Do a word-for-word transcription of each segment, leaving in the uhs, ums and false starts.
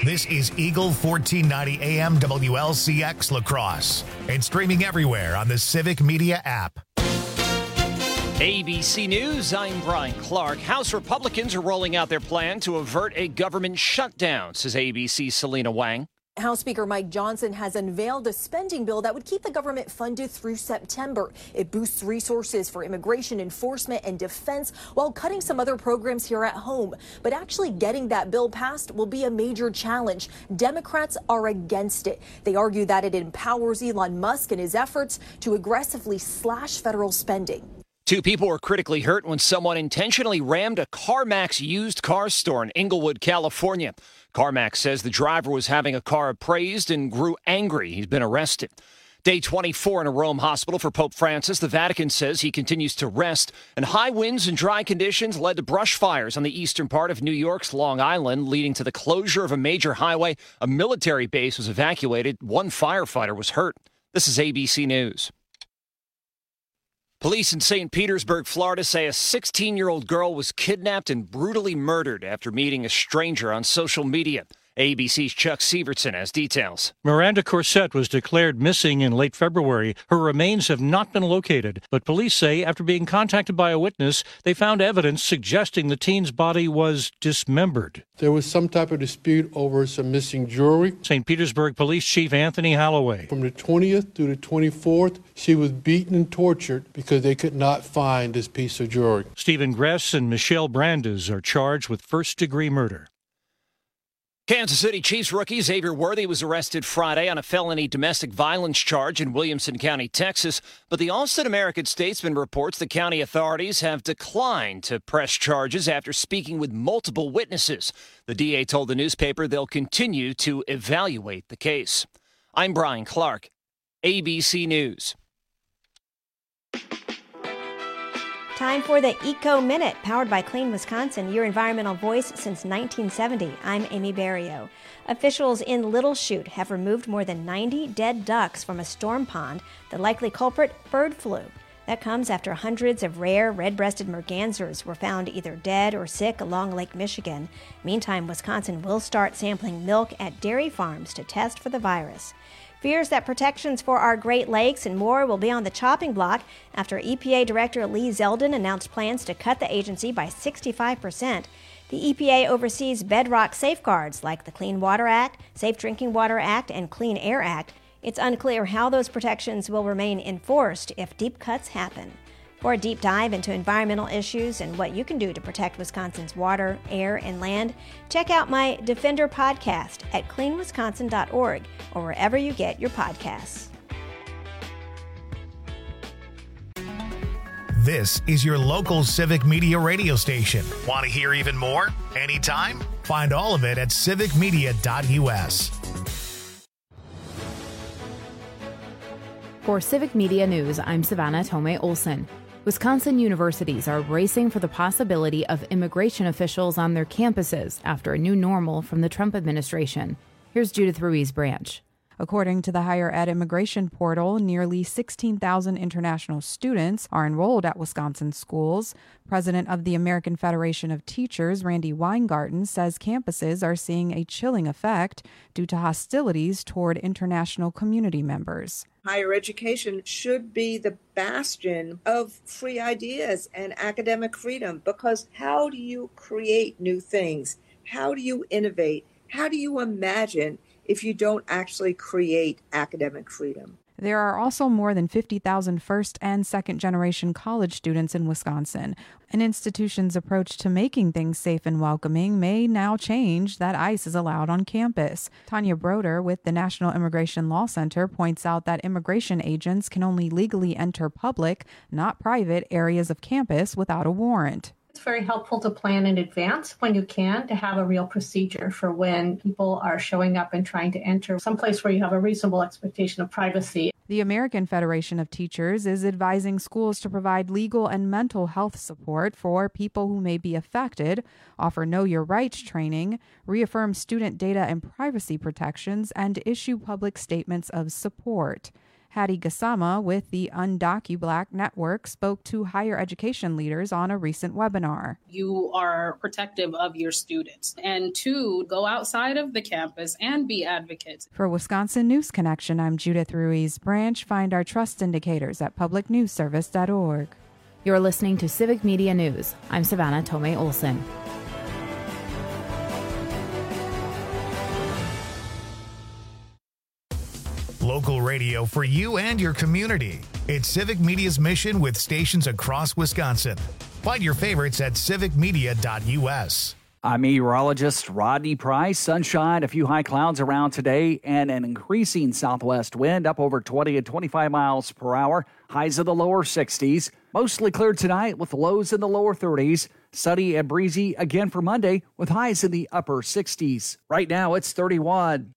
This is Eagle fourteen ninety A M W L C X La Crosse and streaming everywhere on the Civic Media app. A B C News, I'm Brian Clark. House Republicans are rolling out their plan to avert a government shutdown, says A B C's Selena Wang. House Speaker Mike Johnson has unveiled a spending bill that would keep the government funded through September. It boosts resources for immigration enforcement and defense while cutting some other programs here at home. But actually getting that bill passed will be a major challenge. Democrats are against it. They argue that it empowers Elon Musk in his efforts to aggressively slash federal spending. Two people were critically hurt when someone intentionally rammed a CarMax used car store in Inglewood, California. CarMax says the driver was having a car appraised and grew angry. He's been arrested. Day twenty-four in a Rome hospital for Pope Francis. The Vatican says he continues to rest, and high winds and dry conditions led to brush fires on the eastern part of New York's Long Island, leading to the closure of a major highway. A military base was evacuated. One firefighter was hurt. This is A B C News. Police in Saint Petersburg, Florida, say a sixteen-year-old girl was kidnapped and brutally murdered after meeting a stranger on social media. A B C's Chuck Sievertson has details. Miranda Corsett was declared missing in late February. Her remains have not been located, but police say after being contacted by a witness, they found evidence suggesting the teen's body was dismembered. There was some type of dispute over some missing jewelry. Saint Petersburg Police Chief Anthony Holloway. From the twentieth through the twenty-fourth, she was beaten and tortured because they could not find this piece of jewelry. Stephen Gress and Michelle Brandes are charged with first-degree murder. Kansas City Chiefs rookie Xavier Worthy was arrested Friday on a felony domestic violence charge in Williamson County, Texas. But the Austin American-Statesman reports the county authorities have declined to press charges after speaking with multiple witnesses. The D A told the newspaper they'll continue to evaluate the case. I'm Brian Clark, A B C News. Time for the Eco Minute, powered by Clean Wisconsin, your environmental voice since nineteen seventy. I'm Amy Barrio. Officials in Little Chute have removed more than ninety dead ducks from a storm pond. The likely culprit, bird flu. That comes after hundreds of rare red-breasted mergansers were found either dead or sick along Lake Michigan. Meantime, Wisconsin will start sampling milk at dairy farms to test for the virus. Fears that protections for our Great Lakes and more will be on the chopping block after E P A Director Lee Zeldin announced plans to cut the agency by sixty-five percent. The E P A oversees bedrock safeguards like the Clean Water Act, Safe Drinking Water Act, and Clean Air Act. It's unclear how those protections will remain enforced if deep cuts happen. For a deep dive into environmental issues and what you can do to protect Wisconsin's water, air, and land, check out my Defender podcast at clean wisconsin dot org or wherever you get your podcasts. This is your local Civic Media radio station. Want to hear even more? Anytime? Find all of it at civic media dot u s. For Civic Media News, I'm Savannah Tomei Olson. Wisconsin universities are bracing for the possibility of immigration officials on their campuses after a new normal from the Trump administration. Here's Judith Ruiz-Branch. According to the Higher Ed Immigration Portal, nearly sixteen thousand international students are enrolled at Wisconsin schools. President of the American Federation of Teachers, Randy Weingarten, says campuses are seeing a chilling effect due to hostilities toward international community members. Higher education should be the bastion of free ideas and academic freedom, because how do you create new things? How do you innovate? How do you imagine if you don't actually create academic freedom? There are also more than fifty thousand first and second generation college students in Wisconsin. An institution's approach to making things safe and welcoming may now change that ICE is allowed on campus. Tanya Broder with the National Immigration Law Center points out that immigration agents can only legally enter public, not private, areas of campus without a warrant. It's very helpful to plan in advance when you can, to have a real procedure for when people are showing up and trying to enter someplace where you have a reasonable expectation of privacy. The American Federation of Teachers is advising schools to provide legal and mental health support for people who may be affected, offer Know Your Rights training, reaffirm student data and privacy protections, and issue public statements of support. Hattie Gassama with the UndocuBlack Network spoke to higher education leaders on a recent webinar. You are protective of your students, and two, go outside of the campus and be advocates. For Wisconsin News Connection, I'm Judith Ruiz Branch. Find our trust indicators at public news service dot org. You're listening to Civic Media News. I'm Savannah Tomei Olson. Local radio for you and your community. It's Civic Media's mission with stations across Wisconsin. Find your favorites at civic media dot u s. I'm meteorologist Rodney Price. Sunshine, a few high clouds around today, and an increasing southwest wind up over twenty and twenty-five miles per hour. Highs in the lower sixties. Mostly cleared tonight with lows in the lower thirties. Sunny and breezy again for Monday with highs in the upper sixties. Right now it's thirty-one.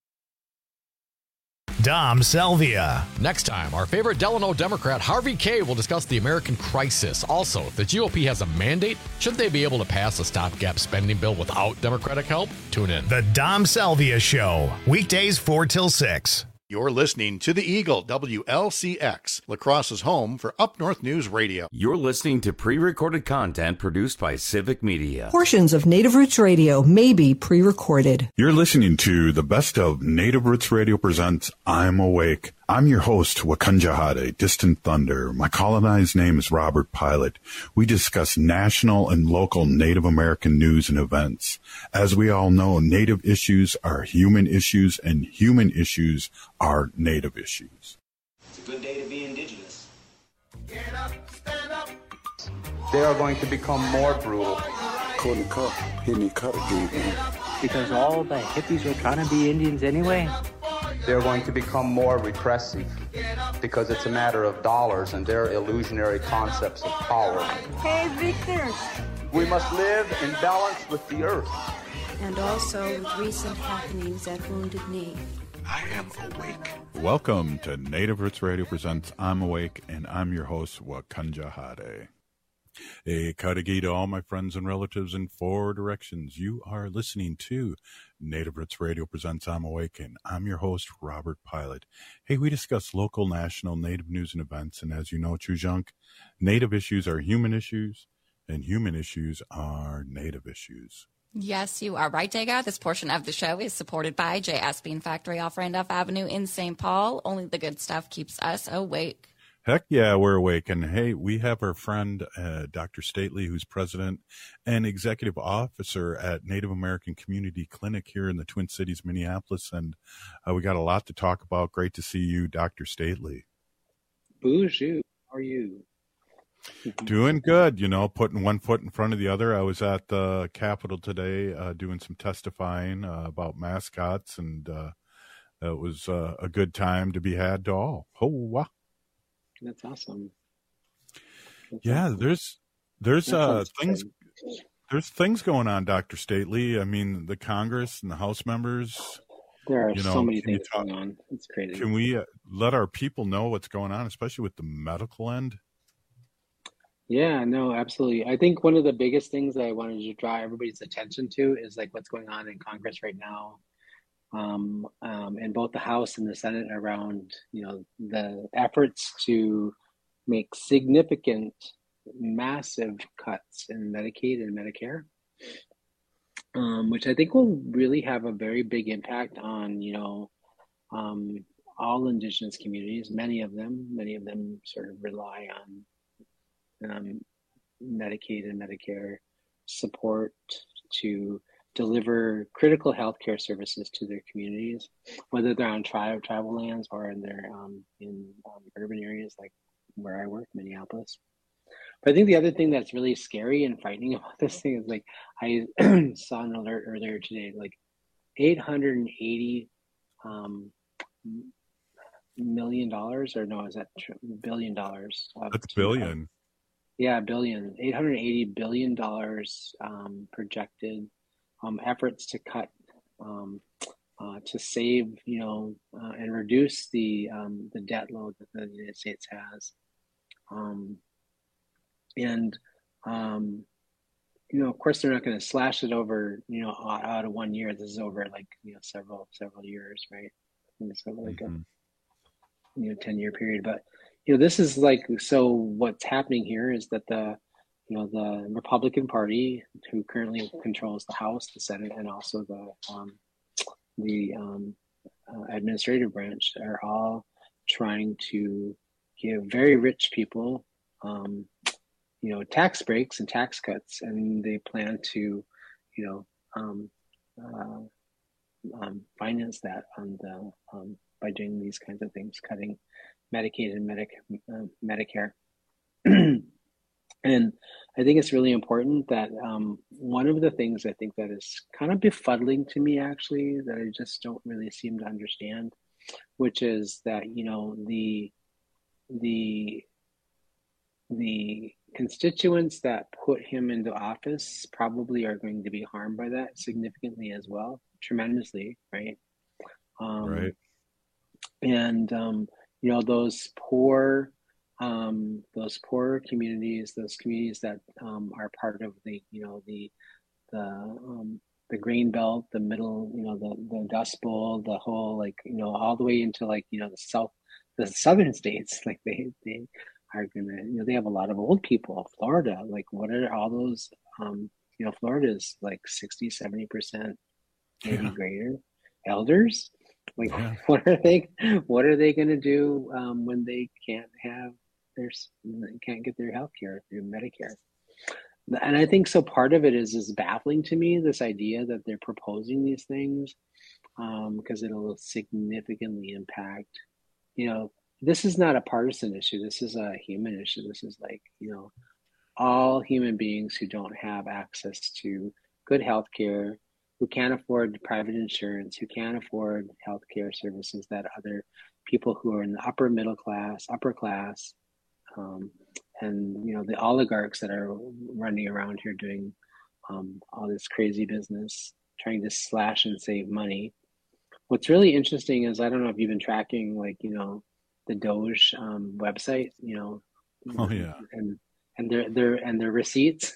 Dom Salvia. Next time, our favorite Delano Democrat, Harvey Kaye, will discuss the American crisis. Also, if the G O P has a mandate, shouldn't they be able to pass a stopgap spending bill without Democratic help? Tune in. The Dom Salvia Show, weekdays four till six. You're listening to The Eagle, W L C X, La Crosse's home for Up North News Radio. You're listening to pre-recorded content produced by Civic Media. Portions of Native Roots Radio may be pre-recorded. You're listening to the best of Native Roots Radio presents I'm Awake. I'm your host, Wakunjahade, Distant Thunder. My colonized name is Robert Pilot. We discuss national and local Native American news and events. As we all know, Native issues are human issues, and human issues are Native issues. It's a good day to be Indigenous. Get up, stand up. They are going to become more brutal. Couldn't cut, hit me cut again. Because all the hippies were trying to be Indians anyway. They're going to become more repressive because it's a matter of dollars and their illusionary concepts of power. Hey, Victor. We must live in balance with the earth. And also with recent happenings at Wounded Knee. I am awake. Welcome to Native Roots Radio presents I'm Awake, and I'm your host, Wakunjahade. A Kadagi to all my friends and relatives in four directions. You are listening to Native Roots Radio presents I'm Awake, and I'm your host, Robert Pilot. Hey, we discuss local, national, Native news and events, and as you know, Chujunk, Native issues are human issues, and human issues are Native issues. Yes, you are right, Dega. This portion of the show is supported by J S. Bean Factory off Randolph Avenue in Saint Paul. Only the good stuff keeps us awake. Heck yeah, we're awake. And hey, we have our friend, uh, Doctor Stately, who's president and executive officer at Native American Community Clinic here in the Twin Cities, Minneapolis. And uh, we got a lot to talk about. Great to see you, Doctor Stately. Bonjour. How are you? Doing good, you know, putting one foot in front of the other. I was at the Capitol today uh, doing some testifying uh, about mascots, and uh, it was uh, a good time to be had to all. Oh, wow. That's awesome. That's yeah, awesome. there's there's that uh things great. there's things going on, Doctor Stately. I mean, the Congress and the House members. There are you know, so many things talk, going on. It's crazy. Can we uh, let our people know what's going on, especially with the medical end? Yeah, no, absolutely. I think one of the biggest things that I wanted to draw everybody's attention to is like what's going on in Congress right now. Um, um, in both the House and the Senate around, you know, the efforts to make significant, massive cuts in Medicaid and Medicare, um, which I think will really have a very big impact on, you know, um, all Indigenous communities. Many of them, many of them sort of rely on um, Medicaid and Medicare support to deliver critical healthcare services to their communities, whether they're on tri- travel lands or in their um, in um, urban areas like where I work, Minneapolis. But I think the other thing that's really scary and frightening about this thing is like I saw an alert earlier today, like eight hundred eighty um, million dollars, or no, is that tr- billion dollars? That's billion. Yeah, billion. eight hundred eighty billion dollars um, projected. Um, efforts to cut, um, uh, to save, you know, uh, and reduce the um, the debt load that the United States has, um, and um, you know, of course, they're not going to slash it over, you know, out, out of one year. This is over like you know several several years, right? And so like mm-hmm. you know, ten year period. But, you know, this is like, so what's happening here is that the, you know, the Republican Party, who currently controls the House, the Senate, and also the, um, the um, uh, administrative branch, are all trying to give very rich people, um, you know, tax breaks and tax cuts, and they plan to, you know, um, uh, um, finance that on the um, by doing these kinds of things, cutting Medicaid and Medic uh, Medicare. And I think it's really important that um, one of the things I think that is kind of befuddling to me, actually, that I just don't really seem to understand, which is that, you know, the the the constituents that put him into office probably are going to be harmed by that significantly as well, tremendously, right? Um, right. And um, you know, those poor, um, those poor communities, those communities that um, are part of the, you know, the the um, the grain belt, the middle, you know, the the Dust Bowl, the whole, like, you know, all the way into, like, you know, the south, the southern states, like they they are gonna, you know, they have a lot of old people. Florida, like, what are all those? Um, you know, Florida is like sixty, seventy percent, maybe yeah. greater elders. Like, yeah. what are they? What are they going to do um, when they can't have their can't get their health care through Medicare? And I think so. Part of it is is baffling to me, this idea that they're proposing these things, um, because it'll significantly impact. You know, this is not a partisan issue. This is a human issue. This is like, you know, all human beings who don't have access to good health care, who can't afford private insurance, who can't afford healthcare services that other people who are in the upper middle class, upper class, um, and, you know, the oligarchs that are running around here doing um, all this crazy business, trying to slash and save money. What's really interesting is, I don't know if you've been tracking, like, you know, the Doge um, website, you know, oh yeah, and and their their and their receipts.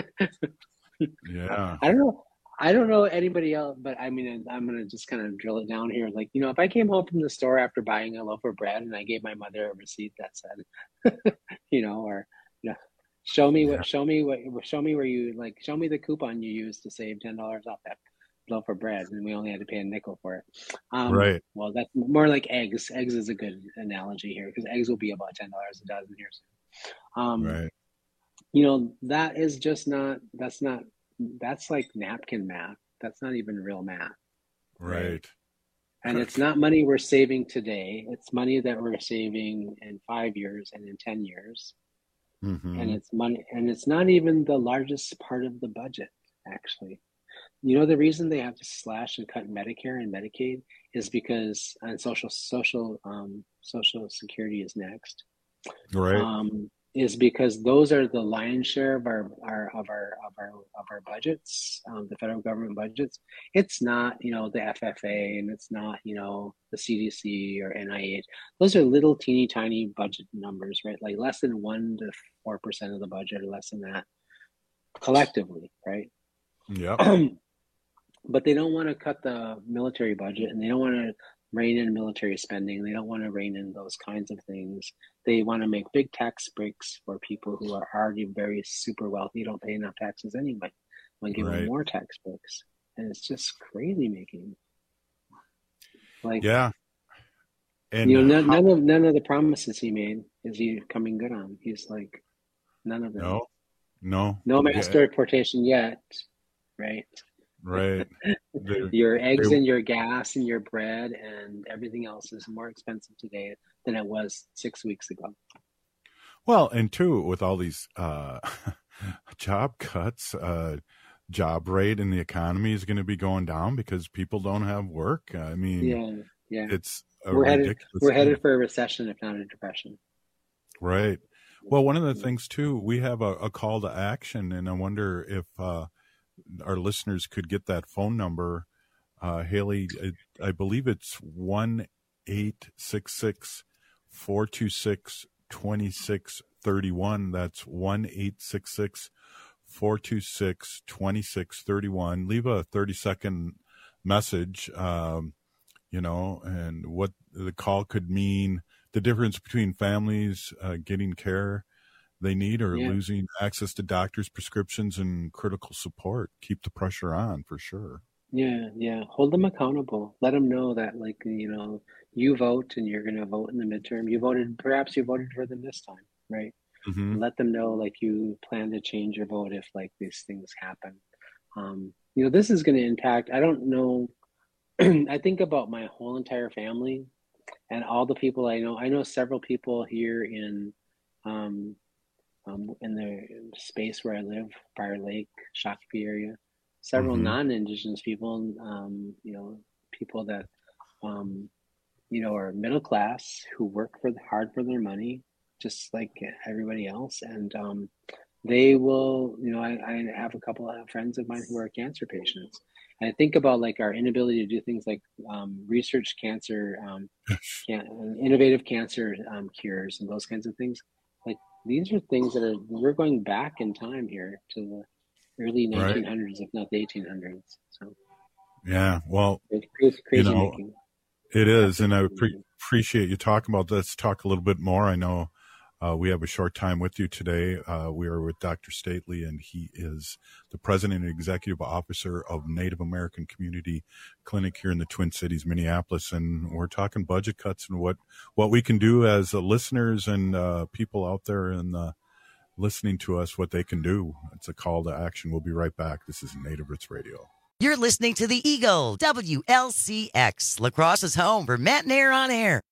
Yeah, I don't know. I don't know anybody else, but I mean, I'm going to just kind of drill it down here. Like, you know, if I came home from the store after buying a loaf of bread and I gave my mother a receipt that said, you know, or, you know, show me what, yeah. show me what, show me where you, like, show me the coupon you used to save ten dollars off that loaf of bread, and we only had to pay a nickel for it. Um, right. Well, that's more like eggs. Eggs is a good analogy here, because eggs will be about ten dollars a dozen here soon. Um, right. You know, that is just not, that's not, that's like napkin math. That's not even real math. Right. And it's not money we're saving today. It's money that we're saving in five years and in ten years. Mm-hmm. And it's money, and it's not even the largest part of the budget, actually. You know, the reason they have to slash and cut Medicare and Medicaid is because, and social, social, um, social security is next. Right. Um, is because those are the lion's share of our, our of our of our of our budgets, um, the federal government budgets. It's not, you know, the F F A, and it's not, you know, the C D C or N I H. Those are little teeny tiny budget numbers, right? Like less than one to four percent of the budget, or less than that, collectively, right? Yeah. But they don't want to cut the military budget, and they don't want to rein in military spending. They don't want to rein in those kinds of things. They want to make big tax breaks for people who are already very super wealthy, don't pay enough taxes anyway. Want to give right. them more tax breaks, and it's just crazy making. Like, yeah, and you know, none, none of none of the promises he made is he coming good on. He's like, none of them. No, no, no mass yeah. deportation yet, right? Right. Your eggs and your gas and your bread and everything else is more expensive today than it was six weeks ago. Well, and two, with all these uh, job cuts, uh, job rate in the economy is going to be going down because people don't have work. I mean, yeah, yeah. It's a we're headed we're thing. headed for a recession, if not a depression. Right. Well, one of the things too, we have a, a call to action, and I wonder if uh, our listeners could get that phone number. Uh, Haley, I, I believe it's one eight six six four two six two six three one. That's one eight six six four two six two six three one. Leave a thirty second message, um, you know, and what the call could mean the difference between families uh, getting care they need or Yeah. losing access to doctors' prescriptions and critical support. Keep the pressure on for sure. Yeah, yeah. Hold them accountable. Let them know that, like, you know, you vote and you're going to vote in the midterm. You voted, perhaps you voted for them this time, right? Mm-hmm. Let them know, like, you plan to change your vote if, like, these things happen. Um, you know, this is going to impact, I don't know, I think about my whole entire family and all the people I know. I know several people here in, um, um, in the space where I live, Fire Lake, Shakopee area. Several Mhm. non-Indigenous people, um, you know, people that, um, you know, are middle class who work for hard for their money, just like everybody else. And um, they will, you know, I, I have a couple of friends of mine who are cancer patients. And I think about like our inability to do things like um, research cancer, um, can, innovative cancer um, cures and those kinds of things. Like these are things that are, we're going back in time here to the early nineteen hundreds, right. If not the eighteen hundreds. So, yeah, well, it's crazy, crazy you know, making. It is, and I pre- appreciate you talking about. Let's talk a little bit more. I know uh, we have a short time with you today. Uh, we are with Doctor Stately, and he is the president and executive officer of Native American Community Clinic here in the Twin Cities, Minneapolis. And we're talking budget cuts and what, what we can do as uh, listeners and uh, people out there and uh, listening to us, what they can do. It's a call to action. We'll be right back. This is Native Roots Radio. You're listening to the Eagle, W L C X, La Crosse's home for Matt and Air on Air.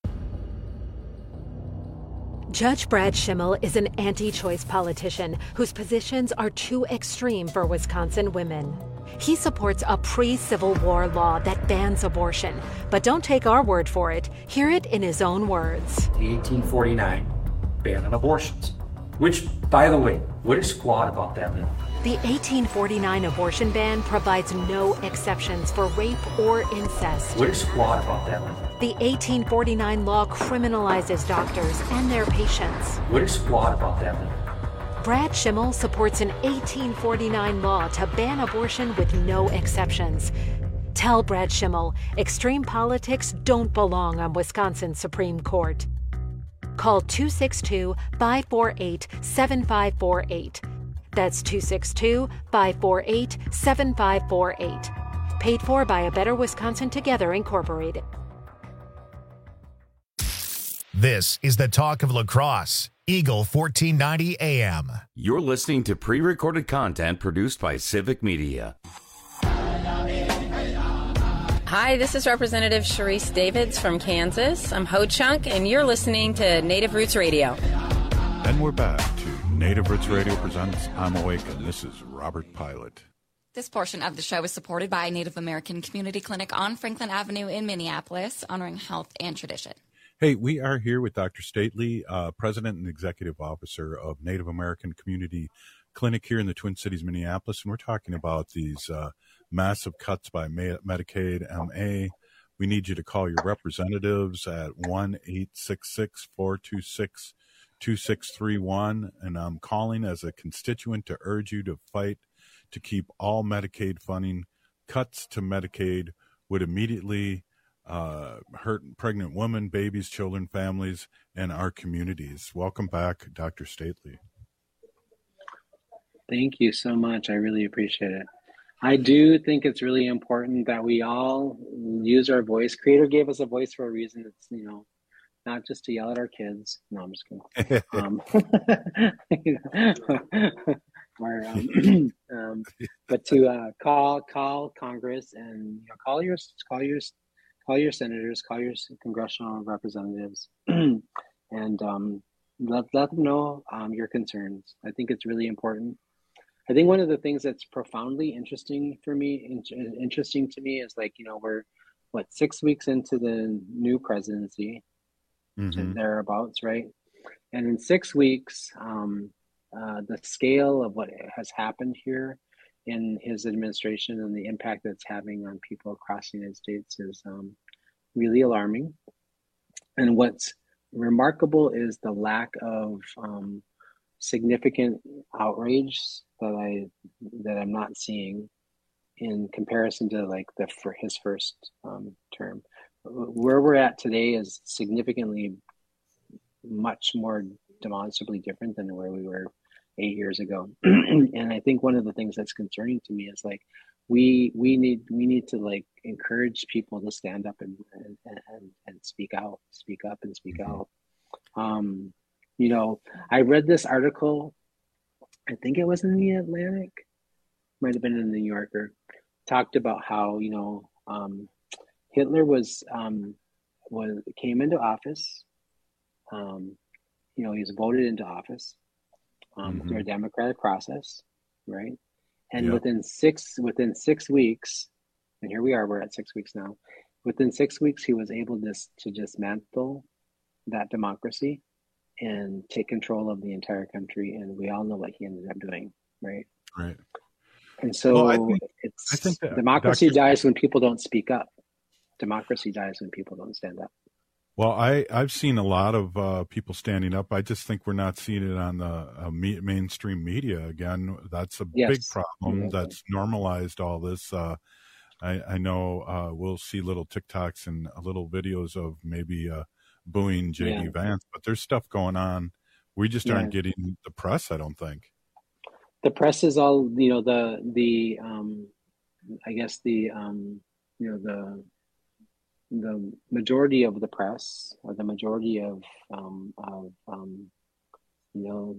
Judge Brad Schimmel is an anti-choice politician whose positions are too extreme for Wisconsin women. He supports a pre-Civil War law that bans abortion. But don't take our word for it. Hear it in his own words. The eighteen forty-nine ban on abortions, which, by the way, what is squat about that bill? The eighteen forty-nine abortion ban provides no exceptions for rape or incest. What is squat about that bill? The eighteen forty-nine law criminalizes doctors and their patients. What is squat about that bill? Brad Schimmel supports an eighteen forty-nine law to ban abortion with no exceptions. Tell Brad Schimmel, extreme politics don't belong on Wisconsin's Supreme Court. Call two six two, five four eight, seven five four eight. That's two six two, five four eight, seven five four eight. Paid for by A Better Wisconsin Together, Incorporated. This is the talk of La Crosse, Eagle fourteen ninety A M. You're listening to pre-recorded content produced by Civic Media. Hi, this is Representative Sharice Davids from Kansas. I'm Ho Chunk, and you're listening to Native Roots Radio. And we're back to Native Roots Radio presents I'm Awake, and this is Robert Pilot. This portion of the show is supported by Native American Community Clinic on Franklin Avenue in Minneapolis, honoring health and tradition. Hey, we are here with Doctor Stately, uh, President and Executive Officer of Native American Community Clinic here in the Twin Cities, Minneapolis, and we're talking about these uh, massive cuts by Medicaid, M A. We need you to call your representatives at one eight six six, four two six, two six three one, and I'm calling as a constituent to urge you to fight to keep all Medicaid funding. Cuts to Medicaid would immediately uh, hurt pregnant women, babies, children, families, and our communities. Welcome back, Doctor Stately. Thank you so much. I really appreciate it. I do think it's really important that we all use our voice. Creator gave us a voice for a reason. It's, you know, not just to yell at our kids. No, I'm just kidding. um, or, um, um, but to uh, call call Congress and you know, call your call your call your senators, call your congressional representatives, and um, let let them know um, your concerns. I think it's really important. I think one of the things that's profoundly interesting for me, in, interesting to me, is like you know we're what six weeks into the new presidency. Mm-hmm. Thereabouts, right? And in six weeks, um, uh, the scale of what has happened here in his administration and the impact that's having on people across the United States is um, really alarming. And what's remarkable is the lack of um, significant outrage that I that I'm not seeing in comparison to like the for his first um, term. Where we're at today is significantly much more demonstrably different than where we were eight years ago. And I think one of the things that's concerning to me is like we we need we need to like encourage people to stand up and and and, and speak out, speak up and speak mm-hmm. out. Um, you know, I read this article, I think it was in the Atlantic, might have been in the New Yorker, talked about how, you know, um, Hitler was um, was came into office. Um, you know, he was voted into office um, mm-hmm. through a democratic process, right? And yeah. within six within six weeks, and here we are, we're at six weeks now. Within six weeks, he was able to to dismantle that democracy and take control of the entire country. And we all know what he ended up doing, right? Right. And so well, I think, it's I think that democracy Doctor dies when people don't speak up. Democracy dies when people don't stand up. Well, I, I've seen a lot of uh, people standing up. I just think we're not seeing it on the uh, me- mainstream media again. That's a yes. big problem. Mm-hmm. That's normalized all this. Uh, I, I know uh, we'll see little TikToks and little videos of maybe uh, booing J D yeah. Vance, but there's stuff going on. We just aren't yeah. getting the press, I don't think. The press is all, you know, the, the um, I guess the, um, you know, the, the majority of the press or the majority of, um, of um, you know,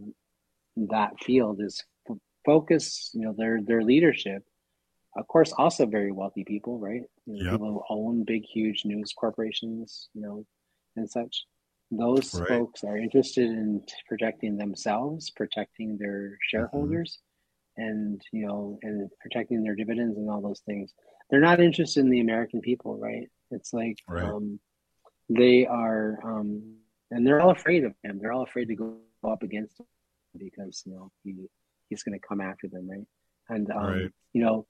that field is f- focused, you know, their, their leadership, of course, also very wealthy people, right? You know, yep. People who own big, huge news corporations, you know, and such. Those right. folks are interested in protecting themselves, protecting their shareholders, mm-hmm. and, you know, and protecting their dividends and all those things. They're not interested in the American people, right? It's like right. um, they are, um, and they're all afraid of him. They're all afraid to go up against him because, you know, he he's going to come after them, right? And, um, right. you know,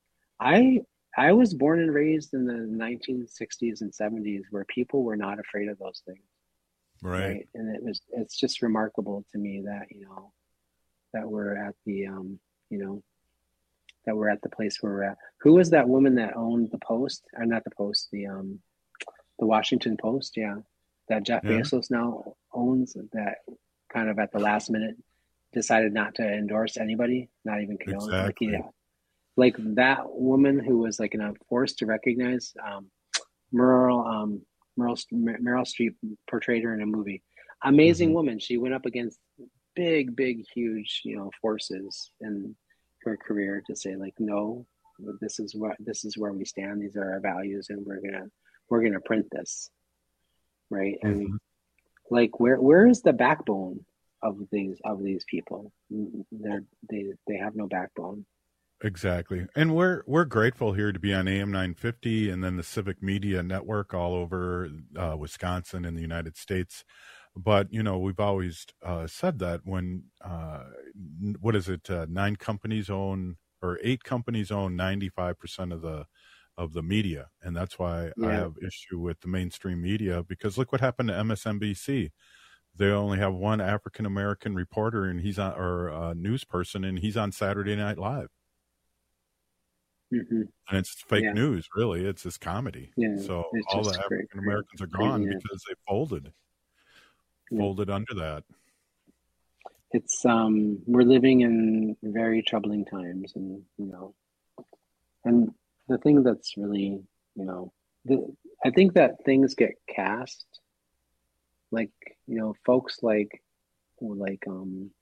I I was born and raised in the nineteen sixties and seventies where people were not afraid of those things. Right. right. And it was, it's just remarkable to me that, you know, that we're at the, um, you know, that we're at the place where we're at. Who was that woman that owned the Post? Or not the Post, the, um, the Washington Post. Yeah. That Jeff yeah. Bezos now owns, that kind of at the last minute decided not to endorse anybody, not even Keone. Exactly. Like, yeah. Like that woman who was like in a forced to recognize, um, Merle, um, Meryl, Meryl Streep portrayed her in a movie. Amazing mm-hmm. woman. She went up against big, big, huge, you know, forces in her career to say like, no, this is what, this is where we stand. These are our values, and we're gonna, we're gonna print this, right? Mm-hmm. And like, where, where is the backbone of these, of these people? They're, they, they have no backbone. Exactly. And we're we're grateful here to be on A M nine fifty and then the Civic Media Network all over uh, Wisconsin and the United States. But, you know, we've always uh, said that when, uh, what is it, uh, nine companies own, or eight companies own ninety-five percent of the of the media. And that's why yeah. I have issue with the mainstream media, because look what happened to M S N B C. They only have one African-American reporter, and he's on, or a news person, and he's on Saturday Night Live. Mm-hmm. And it's fake yeah. news, really. It's this comedy. Yeah, so all the African Americans are gone yeah. because they folded, yeah. folded under that. It's um, we're living in very troubling times, and you know, and the thing that's really, you know, the, I think that things get cast, like you know, folks like, like um.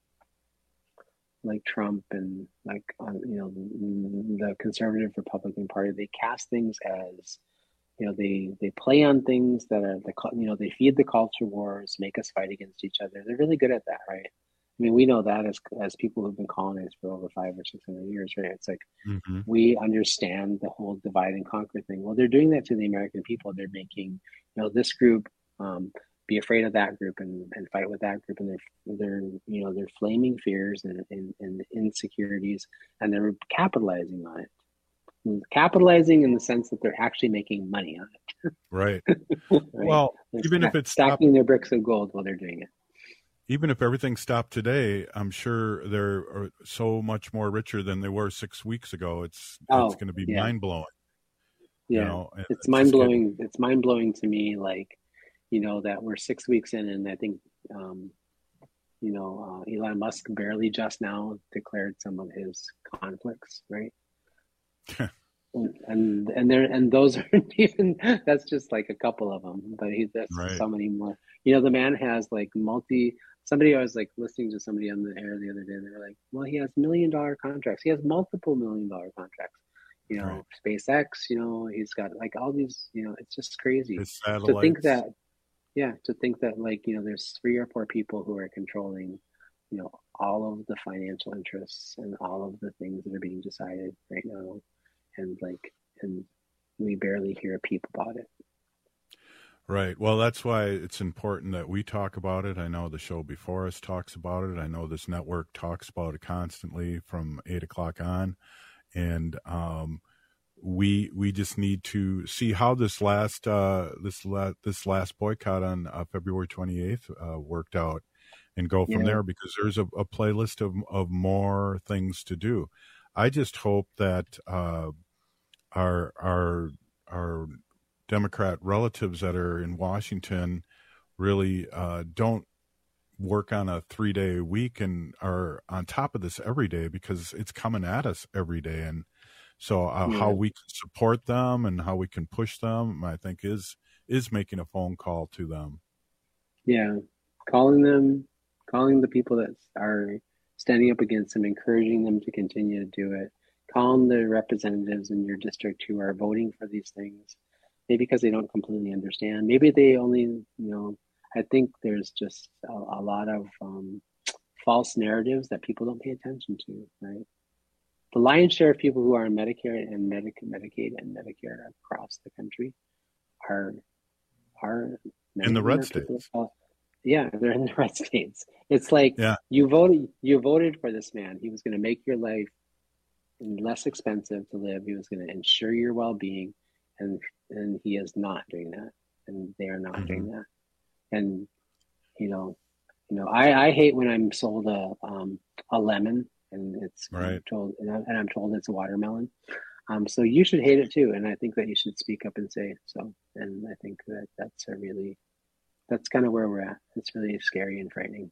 like Trump and like, uh, you know, the conservative Republican Party, they cast things as, you know, they, they play on things that are, the you know, they feed the culture wars, make us fight against each other. They're really good at that, right? I mean, we know that as as people who've been colonized for over five or six hundred years, right? It's like, mm-hmm. we understand the whole divide and conquer thing. Well, they're doing that to the American people. They're making, you know, this group, um, be afraid of that group and, and fight with that group, and they're they're you know they're flaming fears and, and, and insecurities, and they're capitalizing on it. And capitalizing in the sense that they're actually making money on it. Right. right? Well, they're even sta- if it's stacking stopped, their bricks of gold while they're doing it. Even if everything stopped today, I'm sure they're so much more richer than they were six weeks ago. It's oh, it's going to be yeah. mind blowing. Yeah, you know, it's mind blowing. It's mind blowing to me, like. You know, that we're six weeks in, and I think um, you know, uh, Elon Musk barely just now declared some of his conflicts, right? and, and and there and those aren't even. That's just like a couple of them, but he that's right. So many more. You know, the man has like multi. Somebody I was like listening to somebody on the air the other day. They were like, "Well, he has million dollar contracts. He has multiple million dollar contracts. You know, right. SpaceX. You know, he's got like all these. You know, it's just crazy to think that." Yeah, to think that like, you know, there's three or four people who are controlling, you know, all of the financial interests and all of the things that are being decided right now. And like, and we barely hear a peep about it. Right. Well, that's why it's important that we talk about it. I know the show before us talks about it. I know this network talks about it constantly from eight o'clock on. And, um, we we just need to see how this last uh this la- this last boycott on uh, February twenty-eighth uh, worked out, and go from yeah. there, because there's a, a playlist of of more things to do. I just hope that uh our our our Democrat relatives that are in Washington really uh don't work on a three-day week and are on top of this every day, because it's coming at us every day. And So uh, yeah. how we can support them and how we can push them, I think, is is making a phone call to them. Yeah, calling them, calling the people that are standing up against them, encouraging them to continue to do it. Calling the representatives in your district who are voting for these things, maybe because they don't completely understand. Maybe they only, you know, I think there's just a, a lot of um, false narratives that people don't pay attention to, right? The lion's share of people who are on Medicare and Medic- Medicaid and Medicare across the country are are in the red states. Call, yeah, they're in the red states. It's like yeah. you voted you voted for this man. He was going to make your life less expensive to live. He was going to ensure your well-being, and and he is not doing that, and they are not mm-hmm. doing that. And you know, you know, I, I hate when I'm sold a um, a lemon. And it's right. I'm told, and, I, and I'm told it's a watermelon. Um, so you should hate it too, and I think that you should speak up and say so. And I think that that's a really, that's kind of where we're at. It's really scary and frightening.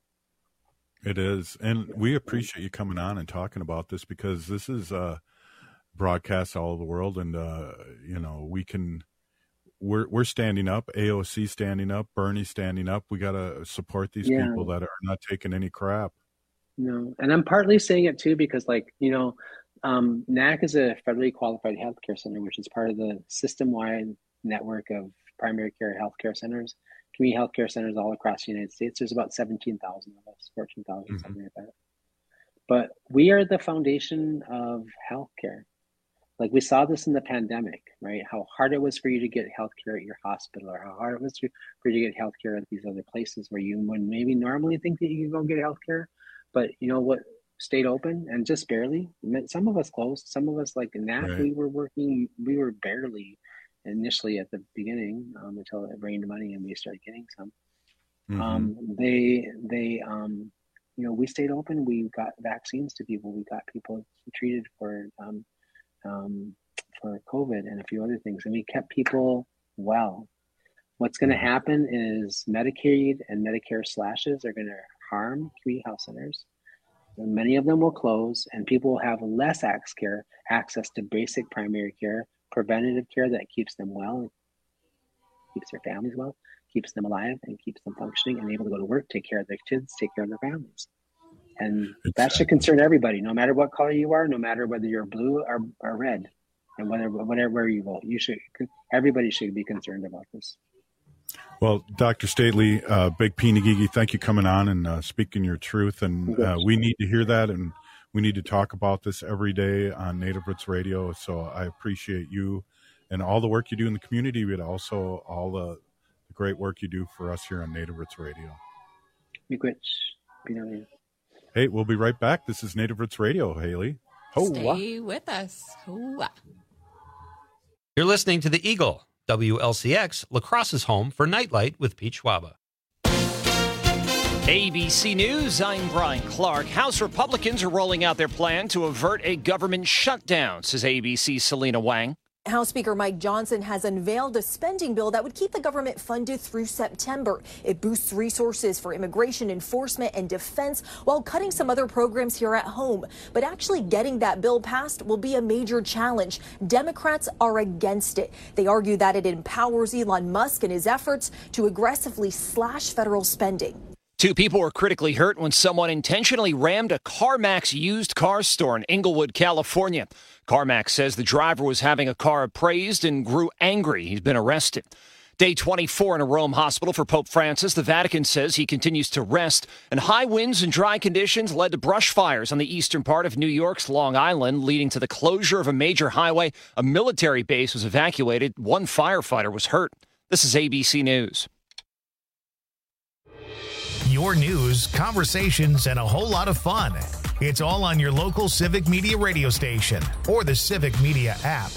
It is, and we appreciate you coming on and talking about this, because this is uh, broadcast all over the world, and uh, you know, we can. We're we're standing up. A O C standing up. Bernie standing up. We got to support these yeah. people that are not taking any crap. No, and I'm partly saying it too because, like, you know, um, N A C is a federally qualified healthcare center, which is part of the system-wide network of primary care healthcare centers, community healthcare centers all across the United States. There's about seventeen thousand of us, fourteen thousand, mm-hmm. something like that. But we are the foundation of healthcare. Like, we saw this in the pandemic, right? How hard it was for you to get healthcare at your hospital, or how hard it was for you to get healthcare at these other places where you would maybe normally think that you could go get healthcare. But you know what stayed open, and just barely. Some of us closed. Some of us, like in that, right. we were working. We were barely initially at the beginning um, until it rained money and we started getting some. Mm-hmm. Um, they, they, um, you know, we stayed open. We got vaccines to people. We got people treated for um, um, for COVID and a few other things, and we kept people well. What's going to happen is Medicaid and Medicare slashes are going to harm community health centers. And many of them will close, and people will have less access care, access to basic primary care, preventative care that keeps them well, keeps their families well, keeps them alive, and keeps them functioning and able to go to work, take care of their kids, take care of their families. And that should concern everybody, no matter what color you are, no matter whether you're blue or, or red, and whether whatever where you vote. You should. Everybody should be concerned about this. Well, Doctor Stately, uh, Big P. Nagigi, thank you coming on and uh, speaking your truth. And uh, we need to hear that, and we need to talk about this every day on Native Roots Radio. So I appreciate you and all the work you do in the community, but also all the, the great work you do for us here on Native Roots Radio. Hey, we'll be right back. This is Native Roots Radio, Haley. Ho-wah. Stay with us. Ho-wah. You're listening to The Eagle. W L C X, La Crosse's home for Nightlight with Pete Schwaba. A B C News, I'm Brian Clark. House Republicans are rolling out their plan to avert a government shutdown, says A B C's Selena Wang. House Speaker Mike Johnson has unveiled a spending bill that would keep the government funded through September. It boosts resources for immigration enforcement and defense while cutting some other programs here at home. But actually getting that bill passed will be a major challenge. Democrats are against it. They argue that it empowers Elon Musk in his efforts to aggressively slash federal spending. Two people were critically hurt when someone intentionally rammed a CarMax used car store in Inglewood, California. CarMax says the driver was having a car appraised and grew angry. He's been arrested. Day twenty-four in a Rome hospital for Pope Francis. The Vatican says he continues to rest, and high winds and dry conditions led to brush fires on the eastern part of New York's Long Island, leading to the closure of a major highway. A military base was evacuated. One firefighter was hurt. This is A B C News. Your news, conversations, and a whole lot of fun. It's all on your local Civic Media radio station or the Civic Media app.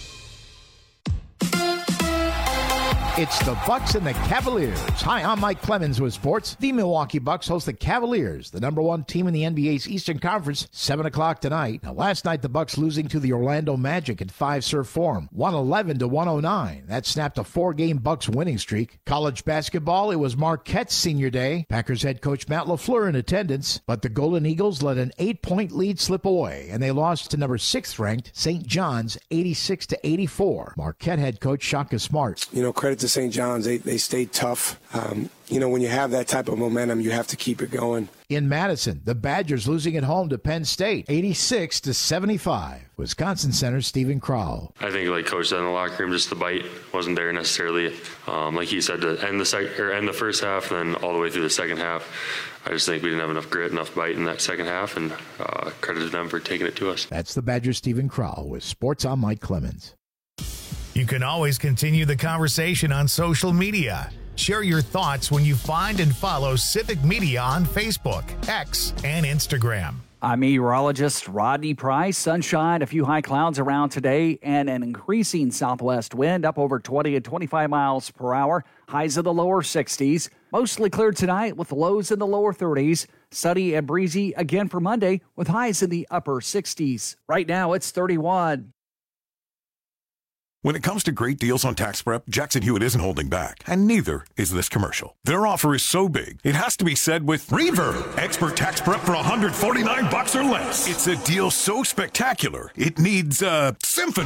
It's the Bucks and the Cavaliers. Hi, I'm Mike Clemens with sports. The Milwaukee Bucks host the Cavaliers, the number one team in the N B A's Eastern Conference, seven o'clock tonight. Now, last night, the Bucks losing to the Orlando Magic in five-serve form, one eleven to one oh nine. That snapped a four-game Bucks winning streak. College basketball, it was Marquette's senior day. Packers head coach Matt LaFleur in attendance, but the Golden Eagles let an eight-point lead slip away, and they lost to number sixth-ranked Saint John's eighty-six to eighty-four. Marquette head coach Shaka Smart. You know, credit to Saint John's. They, they stayed tough. Um, you know, when you have that type of momentum, you have to keep it going. In Madison, the Badgers losing at home to Penn State, eighty-six to seventy-five. Wisconsin center Stephen Crowell. I think, like Coach said in the locker room, just the bite wasn't there necessarily. Um, like he said, to end the sec- or end the first half, then all the way through the second half. I just think we didn't have enough grit, enough bite in that second half, and uh, credit to them for taking it to us. That's the Badgers' Stephen Crowell with Sports on Mike Clemens. You can always continue the conversation on social media. Share your thoughts when you find and follow Civic Media on Facebook, X, and Instagram. I'm meteorologist Rodney Price. Sunshine, a few high clouds around today, and an increasing southwest wind up over twenty and twenty-five miles per hour. Highs in the lower sixties. Mostly clear tonight with lows in the lower thirties. Sunny and breezy again for Monday with highs in the upper sixties. Right now it's thirty-one. When it comes to great deals on tax prep, Jackson Hewitt isn't holding back, and neither is this commercial. Their offer is so big, it has to be said with Reverb. Expert tax prep for one hundred forty-nine bucks or less. It's a deal so spectacular, it needs a symphony,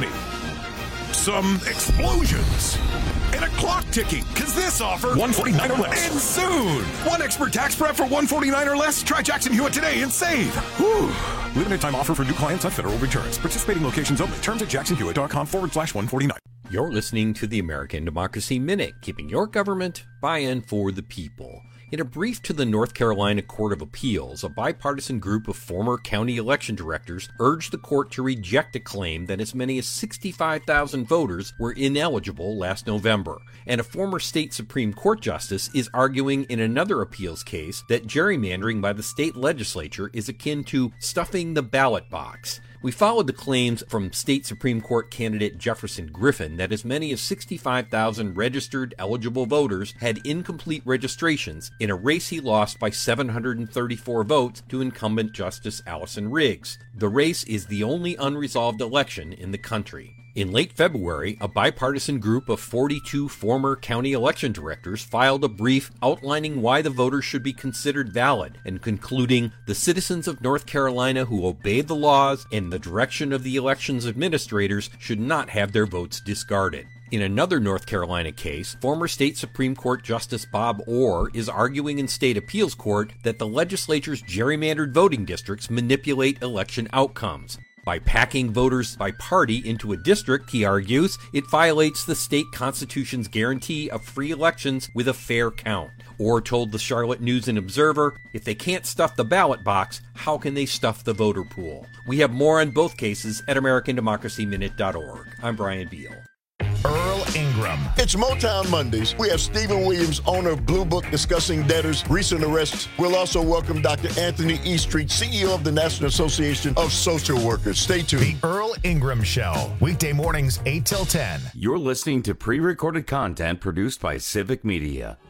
some explosions, and a clock ticking, because this offer one forty-nine or less ends soon. One expert tax prep for one forty-nine or less. Try Jackson Hewitt today and save. Whew. Limited time offer for new clients on federal returns. Participating locations only. Terms at jacksonhewitt.com forward slash 149. You're listening to the American Democracy Minute, keeping your government by and for the people. In a brief to the North Carolina Court of Appeals, a bipartisan group of former county election directors urged the court to reject a claim that as many as sixty-five thousand voters were ineligible last November. And a former state Supreme Court justice is arguing in another appeals case that gerrymandering by the state legislature is akin to stuffing the ballot box. We followed the claims from state Supreme Court candidate Jefferson Griffin that as many as sixty-five thousand registered eligible voters had incomplete registrations in a race he lost by seven hundred thirty-four votes to incumbent Justice Allison Riggs. The race is the only unresolved election in the country. In late February, a bipartisan group of forty-two former county election directors filed a brief outlining why the voters should be considered valid and concluding the citizens of North Carolina who obey the laws and the direction of the elections administrators should not have their votes discarded. In another North Carolina case, former state Supreme Court Justice Bob Orr is arguing in state appeals court that the legislature's gerrymandered voting districts manipulate election outcomes. By packing voters by party into a district, he argues, it violates the state constitution's guarantee of free elections with a fair count. Orr told the Charlotte News and Observer, if they can't stuff the ballot box, how can they stuff the voter pool? We have more on both cases at American Democracy Minute dot org. I'm Brian Beal. Earl Ingram. It's Motown Mondays. We have Stephen Williams, owner of Blue Book, discussing debtors, recent arrests. We'll also welcome Doctor Anthony Eastreet, C E O of the National Association of Social Workers. Stay tuned. The Earl Ingram Show, weekday mornings eight till ten. You're listening to pre-recorded content produced by Civic Media.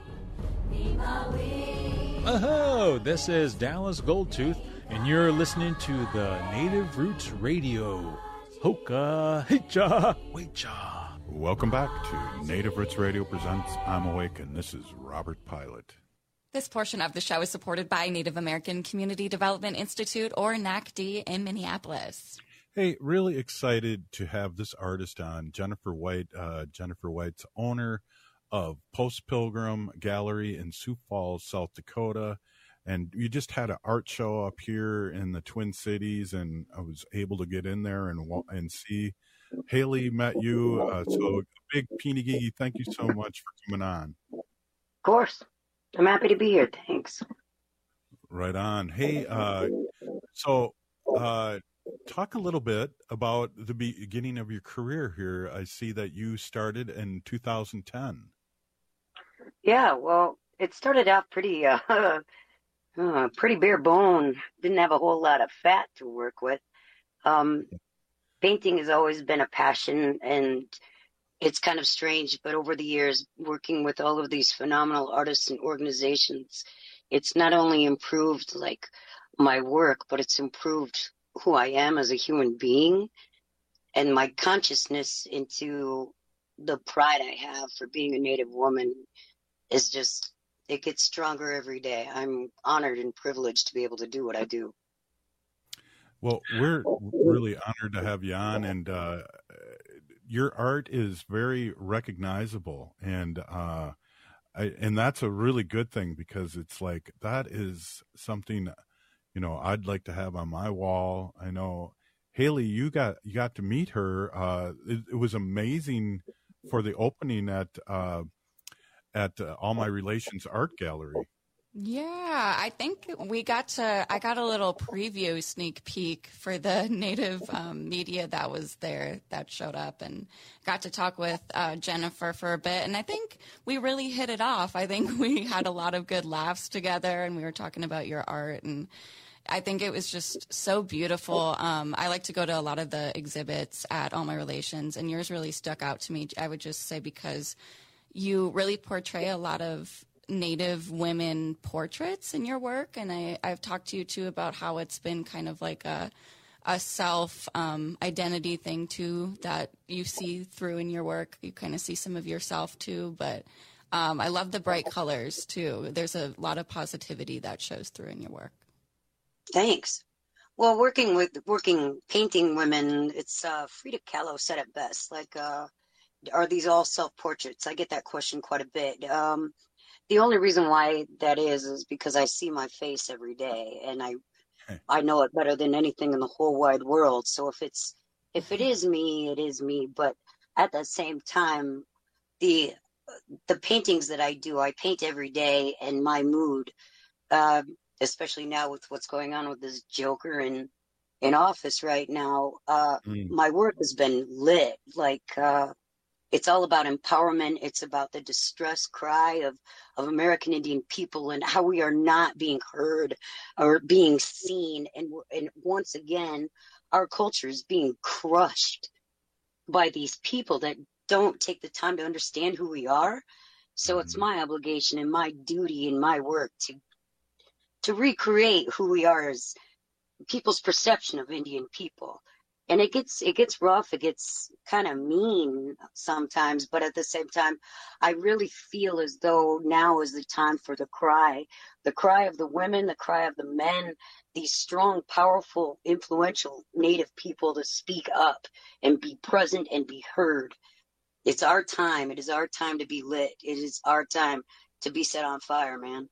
Oh, this is Dallas Goldtooth, and you're listening to the Native Roots Radio. Hoka, Hicha, Wecha. Welcome back to Native Roots Radio presents I'm Awake, and this is Robert Pilot. This portion of the show is supported by Native American Community Development Institute, or N A C D, in Minneapolis. Hey, really excited to have this artist on, Jennifer White. Uh, Jennifer White's owner of Post Pilgrim Gallery in Sioux Falls, South Dakota. And you just had an art show up here in the Twin Cities, and I was able to get in there and and see. Haley met you, uh, so big Peeny Gigi, thank you so much for coming on. Of course. I'm happy to be here. Thanks. Right on. Hey, uh, so uh, talk a little bit about the beginning of your career here. I see that you started in two thousand ten. Yeah, well, it started out pretty... Uh, Uh, pretty bare bone. Didn't have a whole lot of fat to work with. Um, painting has always been a passion, and it's kind of strange, but over the years, working with all of these phenomenal artists and organizations, it's not only improved like my work, but it's improved who I am as a human being and my consciousness into the pride I have for being a Native woman is just... it gets stronger every day. I'm honored and privileged to be able to do what I do. Well, we're really honored to have you on, and uh, your art is very recognizable, and uh, I, and that's a really good thing, because it's like that is something, you know, I'd like to have on my wall. I know, Haley, you got you got to meet her. Uh, it, it was amazing for the opening at. Uh, at uh, All My Relations Art Gallery. Yeah, I think we got to, I got a little preview sneak peek for the Native um, media that was there, that showed up, and got to talk with uh, Jennifer for a bit. And I think we really hit it off. I think we had a lot of good laughs together, and we were talking about your art, and I think it was just so beautiful. Um, I like to go to a lot of the exhibits at All My Relations, and yours really stuck out to me, I would just say, because you really portray a lot of Native women portraits in your work. And I, I've talked to you, too, about how it's been kind of like a, a self um, identity thing, too, that you see through in your work. You kind of see some of yourself, too. But um, I love the bright colors, too. There's a lot of positivity that shows through in your work. Thanks. Well, working with working painting women, it's uh, Frida Kahlo said it best, like, uh, are these all self-portraits? I get that question quite a bit. Um, the only reason why that is is because I see my face every day, and I I know it better than anything in the whole wide world. So if it's if it is me, it is me. But at the same time, the the paintings that I do, I paint every day, and my mood, uh, especially now with what's going on with this Joker in in office right now, uh, mm. my work has been lit. Like. Uh, It's all about empowerment. It's about the distress cry of, of American Indian people and how we are not being heard or being seen. And, and once again, our culture is being crushed by these people that don't take the time to understand who we are. So it's my obligation and my duty and my work to to recreate who we are as people's perception of Indian people. And it gets it gets rough, it gets kind of mean sometimes, but at the same time, I really feel as though now is the time for the cry, the cry of the women, the cry of the men, these strong, powerful, influential Native people to speak up and be present and be heard. It's our time. It is our time to be lit. It is our time to be set on fire, man.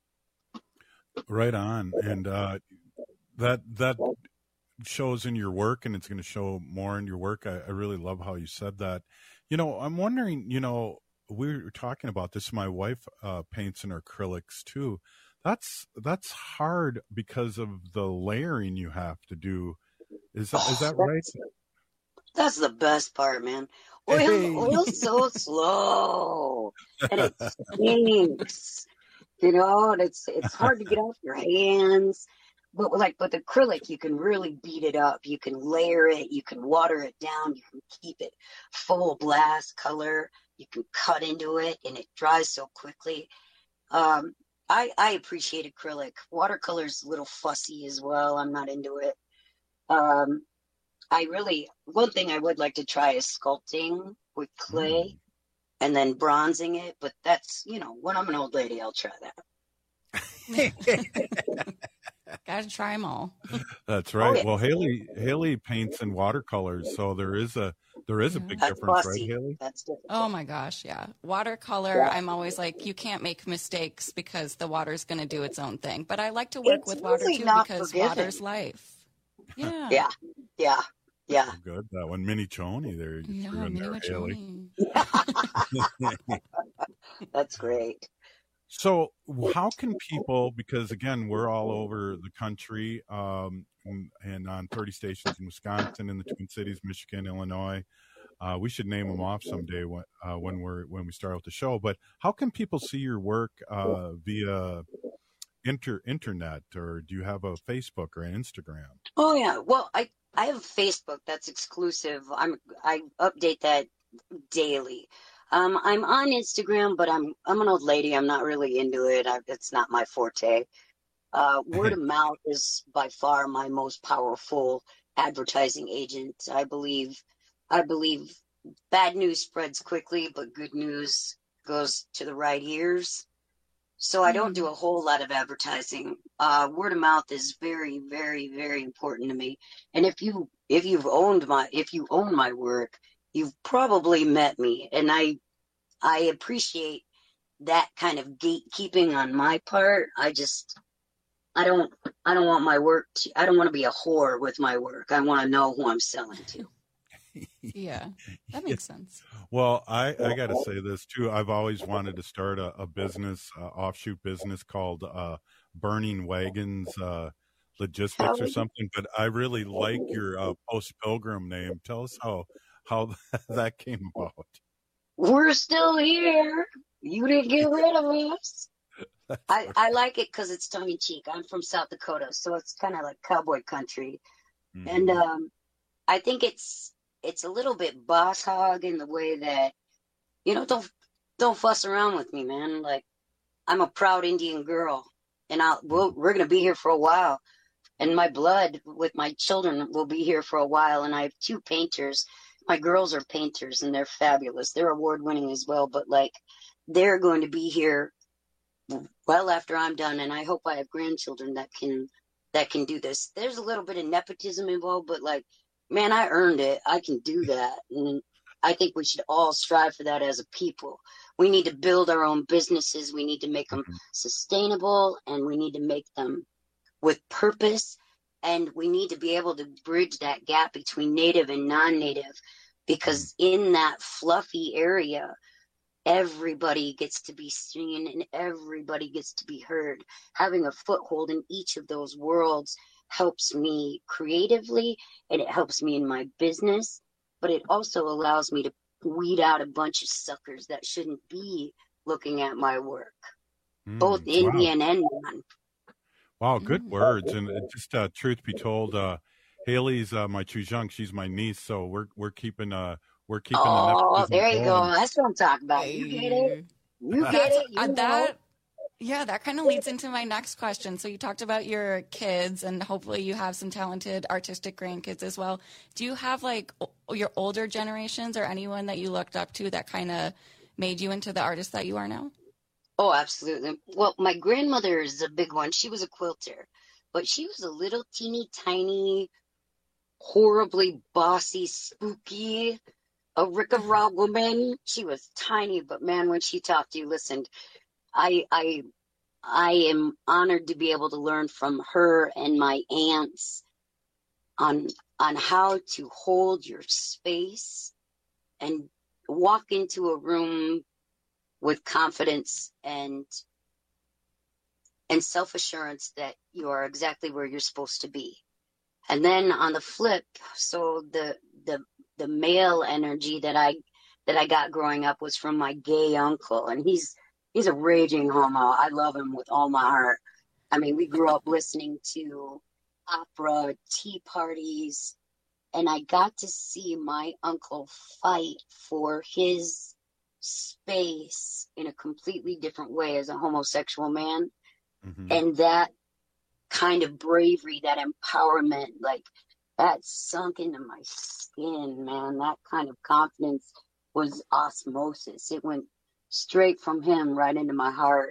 Right on. And uh, that that shows in your work, and it's going to show more in your work. I, I really love how you said that. You know, I'm wondering, you know, we were talking about this. My wife uh, paints in acrylics too. That's that's hard because of the layering you have to do. Is that, is that right? That's the best part, man. Oil, hey. Oil's so slow, and it stinks, you know, and it's it's hard to get off your hands. But like with acrylic, you can really beat it up. You can layer it. You can water it down. You can keep it full blast color. You can cut into it, and it dries so quickly. Um, I, I appreciate acrylic. Watercolor's a little fussy as well. I'm not into it. Um, I really, one thing I would like to try is sculpting with clay Mm. and then bronzing it. But that's, you know, when I'm an old lady, I'll try that. Gotta try them all. That's right. Oh, yeah. Well, Haley Haley paints in watercolors, so there is a there is a big That's difference, fussy. right, Haley? That's different. Oh my gosh, yeah. Watercolor, Yeah. I'm always like, you can't make mistakes because the water's going to do its own thing. But I like to work It's with water really too not because forgiving. water's life. Yeah. Yeah, yeah, yeah. Oh, good. That one, Mini Choni there. You Yeah, threw in Mini there, Haley. Machoni. That's great. So, how can people? Because again, we're all over the country, um, and, and on thirty stations in Wisconsin, in the Twin Cities, Michigan, Illinois. Uh, we should name them off someday when uh, when we're when we start out the show. But how can people see your work uh, via inter internet, or do you have a Facebook or an Instagram? Oh yeah. Well, I I have Facebook that's exclusive. I'm I update that daily. Um, I'm on Instagram, but I'm I'm an old lady. I'm not really into it. I, it's not my forte. Uh, word of mouth is by far my most powerful advertising agent. I believe I believe bad news spreads quickly, but good news goes to the right ears. So I don't do a whole lot of advertising. Uh, word of mouth is very, very, very important to me. And if you if you've owned my if you own my work, you've probably met me, and I I appreciate that kind of gatekeeping on my part. I just I don't I don't want my work to, I don't want to be a whore with my work. I want to know who I'm selling to. Yeah, that makes sense. Well, I, I got to say this too. I've always wanted to start a, a business, uh, offshoot business called uh, Burning Wagons uh, Logistics or something. But I really like your uh, Post Pilgrim name. Tell us how how that came about. We're still here. You didn't get rid of us. I, I like it because it's tongue in cheek. I'm from South Dakota, so it's kind of like cowboy country. Mm-hmm. And um, I think it's it's a little bit boss hog in the way that, you know, don't don't fuss around with me, man. Like, I'm a proud Indian girl, and I'll we'll, we're gonna be here for a while. And my blood with my children will be here for a while. And I have two painters. My girls are painters, and they're fabulous. They're award winning as well. But like, they're going to be here well after I'm done, and I hope I have grandchildren that can that can do this. There's a little bit of nepotism involved, but like, man, I earned it. I can do that, and I think we should all strive for that as a people. We need to build our own businesses. We need to make them sustainable, and we need to make them with purpose, and we need to be able to bridge that gap between native and non-native, because in that fluffy area, everybody gets to be seen and everybody gets to be heard. Having a foothold in each of those worlds helps me creatively, and it helps me in my business, but it also allows me to weed out a bunch of suckers that shouldn't be looking at my work, Mm, both wow. Indian and non. Wow, good words. And uh, just uh, truth be told, uh, Haley's uh, my chujunk. She's my niece, so we're we're keeping uh we're keeping. Oh, the there you going. go. That's what I'm talking about. You get it? You get That's, it? You uh, know. that, yeah, that kind of leads into my next question. So you talked about your kids, and hopefully you have some talented artistic grandkids as well. Do you have like o- your older generations or anyone that you looked up to that kind of made you into the artist that you are now? Oh, absolutely. Well, my grandmother is a big one. She was a quilter, but she was a little teeny tiny, horribly bossy, spooky, a ricka-rah woman. She was tiny, but man, when she talked, you listened. I, I, I am honored to be able to learn from her and my aunts on on how to hold your space and walk into a room with confidence and and self-assurance that you are exactly where you're supposed to be. And then on the flip, so the the the male energy that I that I got growing up was from my gay uncle, and he's he's a raging homo. I love him with all my heart. I mean, we grew up listening to opera, tea parties, and I got to see my uncle fight for his space in a completely different way as a homosexual man. Mm-hmm. And that kind of bravery, that empowerment, like that sunk into my skin, man. That kind of confidence was osmosis. It went straight from him right into my heart.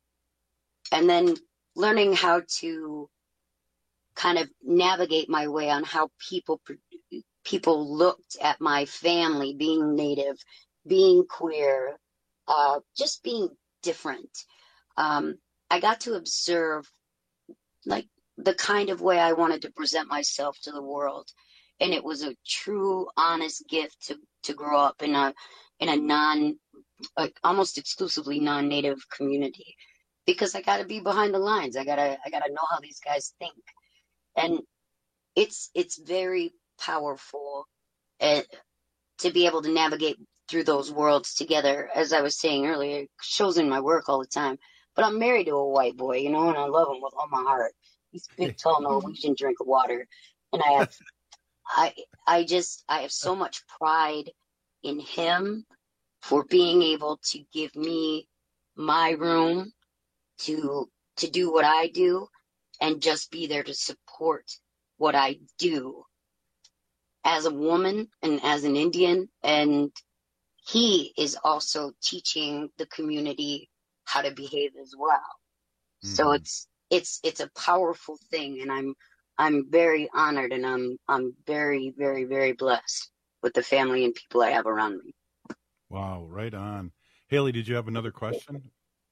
And then learning how to kind of navigate my way on how people people looked at my family, being Native, being queer, uh, just being different. Um, I got to observe like the kind of way I wanted to present myself to the world. And it was a true, honest gift to, to grow up in a, in a non, like almost exclusively non-Native community, because I got to be behind the lines. I gotta, I gotta know how these guys think. And it's, it's very powerful uh, to be able to navigate through those worlds together. As I was saying earlier, it shows in my work all the time, but I'm married to a white boy, you know, and I love him with all my heart. He's a big, tall Norwegian drink of water. And I have, I, I just, I have so much pride in him for being able to give me my room to, to do what I do and just be there to support what I do as a woman and as an Indian. And he is also teaching the community how to behave as well. Mm-hmm. So it's, it's, it's a powerful thing. And I'm, I'm very honored, and I'm, I'm very, very, very blessed with the family and people I have around me. Wow. Right on. Haley, did you have another question?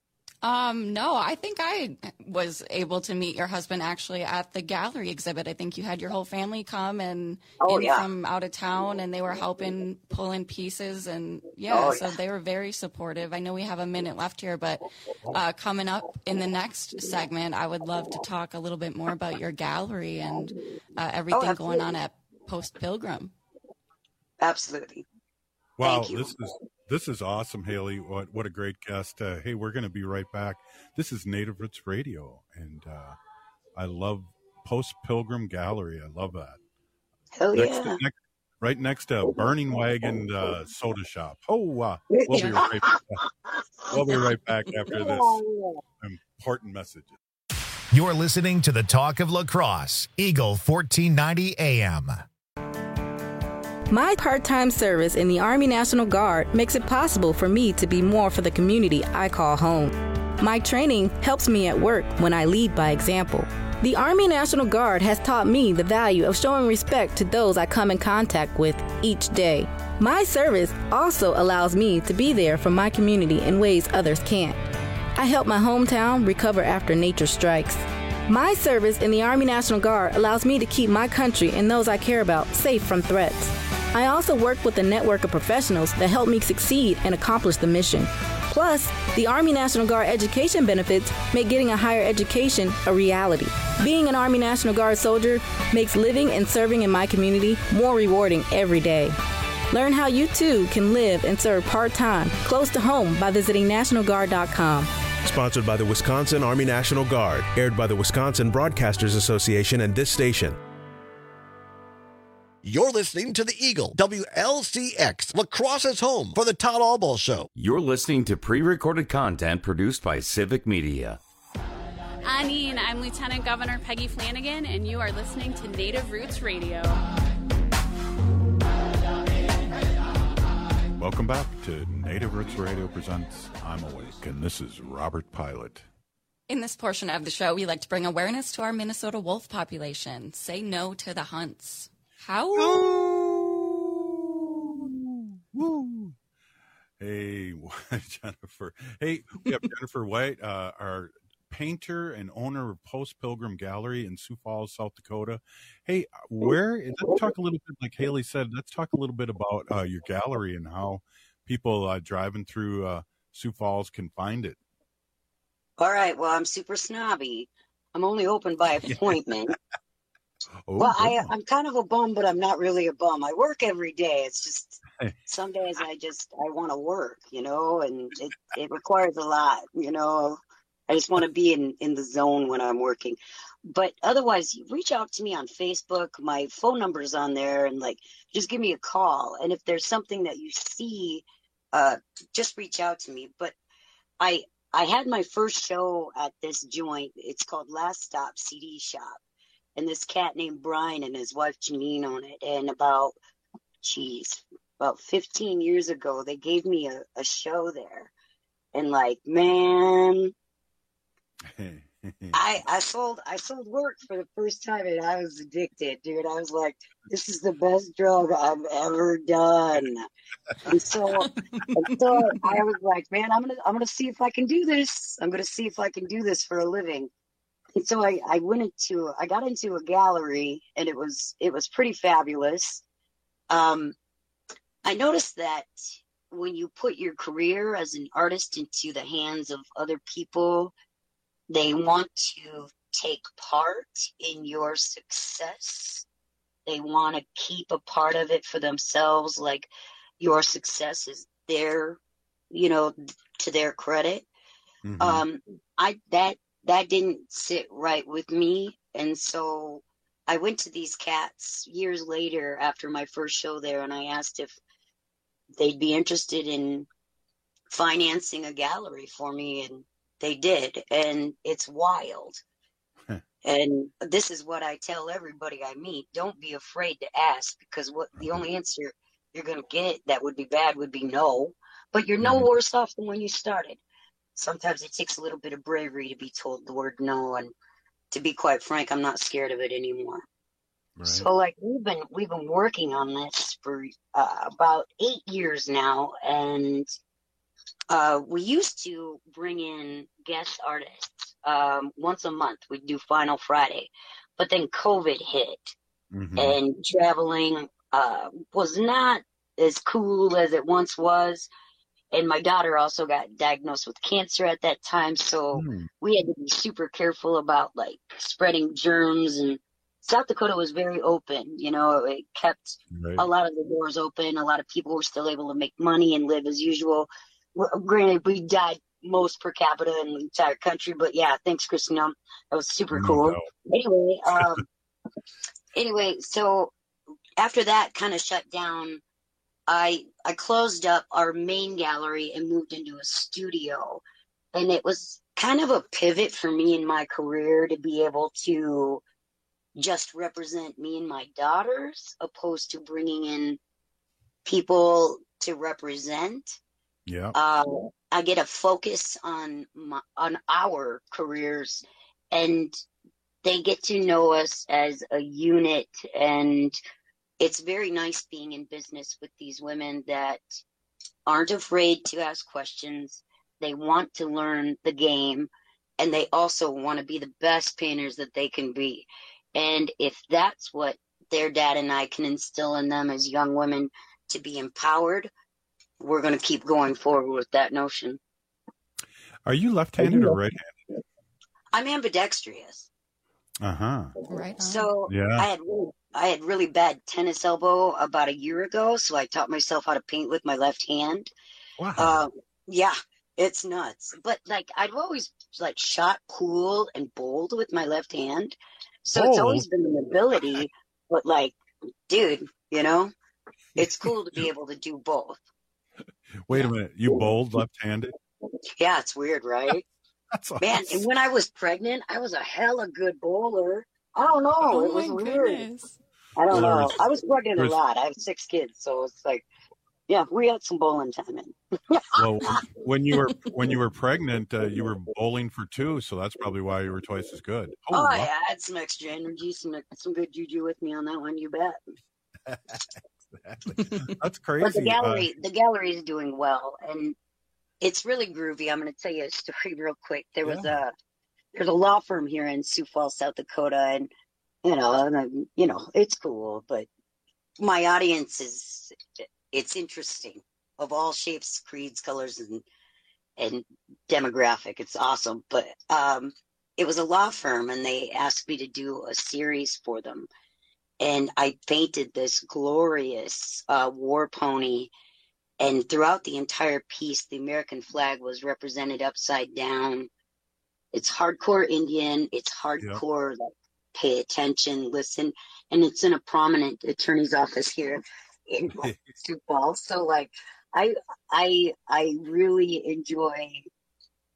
Um, no, I think I was able to meet your husband actually at the gallery exhibit. I think you had your whole family come and oh, in yeah. from out of town, and they were helping pull in pieces. And yeah, oh, so yeah. they were very supportive. I know we have a minute left here, but uh, coming up in the next segment, I would love to talk a little bit more about your gallery and uh, everything oh, going on at Post Pilgrim. Absolutely. Wow, this is this is awesome, Haley. What what a great guest. Uh, hey, we're going to be right back. This is Native Roots Radio, and uh, I love Post Pilgrim Gallery. I love that. Hell next yeah. To, next, right next to Burning Wagon uh, Soda Shop. Oh, uh, we'll be right back. We'll be right back after this important message. You're listening to the Talk of La Crosse, Eagle fourteen ninety A M. My part-time service in the Army National Guard makes it possible for me to be more for the community I call home. My training helps me at work when I lead by example. The Army National Guard has taught me the value of showing respect to those I come in contact with each day. My service also allows me to be there for my community in ways others can't. I help my hometown recover after nature strikes. My service in the Army National Guard allows me to keep my country and those I care about safe from threats. I also work with a network of professionals that help me succeed and accomplish the mission. Plus, the Army National Guard education benefits make getting a higher education a reality. Being an Army National Guard soldier makes living and serving in my community more rewarding every day. Learn how you too can live and serve part-time, close to home by visiting national guard dot com. Sponsored by the Wisconsin Army National Guard, aired by the Wisconsin Broadcasters Association and this station. You're listening to the Eagle, W L C X, La Crosse's home for the Todd Albaugh Show. You're listening to pre-recorded content produced by Civic Media. Anine, I'm Lieutenant Governor Peggy Flanagan, and you are listening to Native Roots Radio. Welcome back to Native Roots Radio presents I'm Awake, and this is Robert Pilot. In this portion of the show, we like to bring awareness to our Minnesota wolf population. Say no to the hunts. How? Woo. Hey, Jennifer. Hey, we have Jennifer White, uh, our painter and owner of Post Pilgrim Gallery in Sioux Falls, South Dakota. Hey, where, let's talk a little bit, like Haley said, let's talk a little bit about uh, your gallery and how people uh, driving through uh, Sioux Falls can find it. All right. Well, I'm super snobby. I'm only open by appointment. Oh, well, I, I'm kind of a bum, but I'm not really a bum. I work every day. It's just some days I just, I want to work, you know, and it, it requires a lot, you know. I just want to be in, in the zone when I'm working. But otherwise, reach out to me on Facebook. My phone number is on there, and like, just give me a call. And if there's something that you see, uh, just reach out to me. But I, I had my first show at this joint. It's called Last Stop C D Shop. and this cat named Brian and his wife Janine own it. And about, geez, about fifteen years ago, they gave me a, a show there. And like, man, I I sold I sold work for the first time, and I was addicted, dude. I was like, this is the best drug I've ever done. And so, and so I was like, man, I'm gonna I'm gonna see if I can do this. I'm gonna see if I can do this for a living. And so I, I went into I got into a gallery, and it was it was pretty fabulous. Um, I noticed that when you put your career as an artist into the hands of other people, they want to take part in your success. They want to keep a part of it for themselves. Like your success is their, you know, to their credit. Mm-hmm. Um, I that that didn't sit right with me, and so I went to these cats years later after my first show there, and I asked if they'd be interested in financing a gallery for me, and they did, and it's wild. And this is what I tell everybody I meet: don't be afraid to ask, because what the only answer you're going to get that would be bad would be no. But you're no worse off than when you started. Sometimes it takes a little bit of bravery to be told the word no, and to be quite frank, I'm not scared of it anymore. Right. So, like, we've been we've been working on this for uh, about eight years now, and uh, we used to bring in guest artists um, once a month. We'd do Final Friday, but then COVID hit, mm-hmm. and traveling uh, was not as cool as it once was. And my daughter also got diagnosed with cancer at that time, so mm. we had to be super careful about like spreading germs. And South Dakota was very open, you know, it kept right. a lot of the doors open. A lot of people were still able to make money and live as usual. Granted, we died most per capita in the entire country, but yeah, thanks, Christina. That was super oh, cool. No. Anyway, um, anyway, so after that kind of shut down, I I closed up our main gallery and moved into a studio, and it was kind of a pivot for me in my career to be able to just represent me and my daughters, opposed to bringing in people to represent. Yeah, uh, I get a focus on my, on our careers, and they get to know us as a unit. And it's very nice being in business with these women that aren't afraid to ask questions. They want to learn the game, and they also want to be the best painters that they can be. And if that's what their dad and I can instill in them as young women, to be empowered, we're going to keep going forward with that notion. Are you left-handed or right-handed? I'm ambidextrous. Uh-huh. Right. So yeah. I had really I had really bad tennis elbow about a year ago, so I taught myself how to paint with my left hand. Wow. Uh, yeah, it's nuts. But like I've always like shot cool and bold with my left hand, so oh. it's always been an ability. But like, dude, you know, it's cool to be able to do both. Wait a minute, you bowled left-handed? Yeah, it's weird, right? That's awesome. Man, and when I was pregnant, I was a hella good bowler. I don't know. Oh it was my weird. goodness. I don't Well, know. was, I was pregnant was, a lot. I have six kids, so it's like, yeah, we had some bowling time in. Well, when you were when you were pregnant, uh, you were bowling for two, so that's probably why you were twice as good. Oh, oh yeah, I had some extra energy, some some good juju with me on that one. You bet. Exactly. That's crazy. But the gallery, uh, the gallery is doing well, and it's really groovy. I'm going to tell you a story real quick. There was yeah. a there's a law firm here in Sioux Falls, South Dakota, and you know, and, you know, it's cool, but my audience is it's interesting, of all shapes, creeds, colors, and and demographic. It's awesome. But um, it was a law firm, and they asked me to do a series for them. And I painted this glorious uh, war pony. And throughout the entire piece, the American flag was represented upside down. It's hardcore Indian. It's hardcore, yeah. like, pay attention, listen. And it's in a prominent attorney's office here in Sioux Falls. So, like, I, I, I really enjoy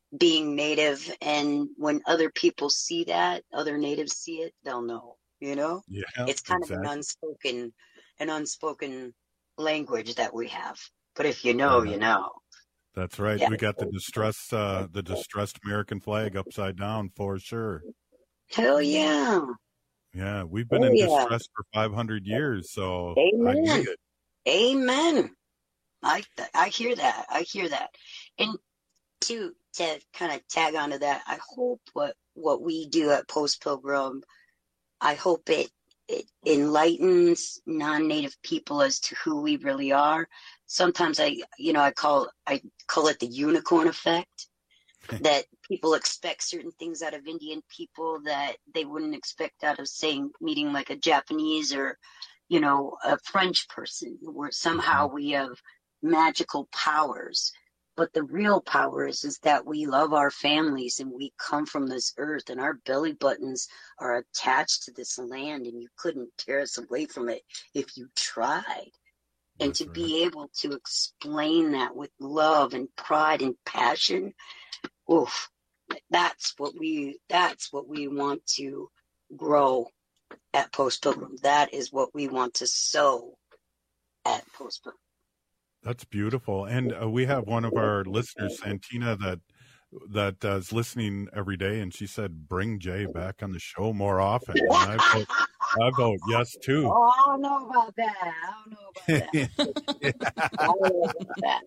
being Native, and when other people see that, other Natives see it, they'll know. You know, Yeah, it's kind exactly. of an unspoken, an unspoken language that we have. But if you know, Yeah. you know. That's right. Yeah. We got the distressed, uh, the distressed American flag upside down for sure. Hell yeah. Yeah, we've been Oh, in yeah. distress for five hundred years, so I Amen. dig it. Amen. I I hear that. I hear that. And to to kind of tag onto that, I hope what what we do at Post Pilgrim, I hope it it enlightens non-native people as to who we really are. Sometimes I you know I call I call it the unicorn effect. That people expect certain things out of Indian people that they wouldn't expect out of, say, meeting like a Japanese or, you know, a French person, where somehow we have magical powers. But the real power is, is that we love our families and we come from this earth and our belly buttons are attached to this land and you couldn't tear us away from it if you tried. And to be able to explain that with love and pride and passion, oof, that's what we that's what we want to grow at Post Pilgrim. That is what we want to sow at Post Pilgrim. That's beautiful. And uh, we have one of our listeners, Santina, that that uh, is listening every day, and she said, "Bring Jay back on the show more often." And I vote, I vote yes too. Oh, I don't know about that. I don't know about that. I don't know about that.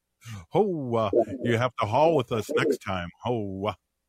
Oh, uh, you have to haul with us next time. Oh, uh,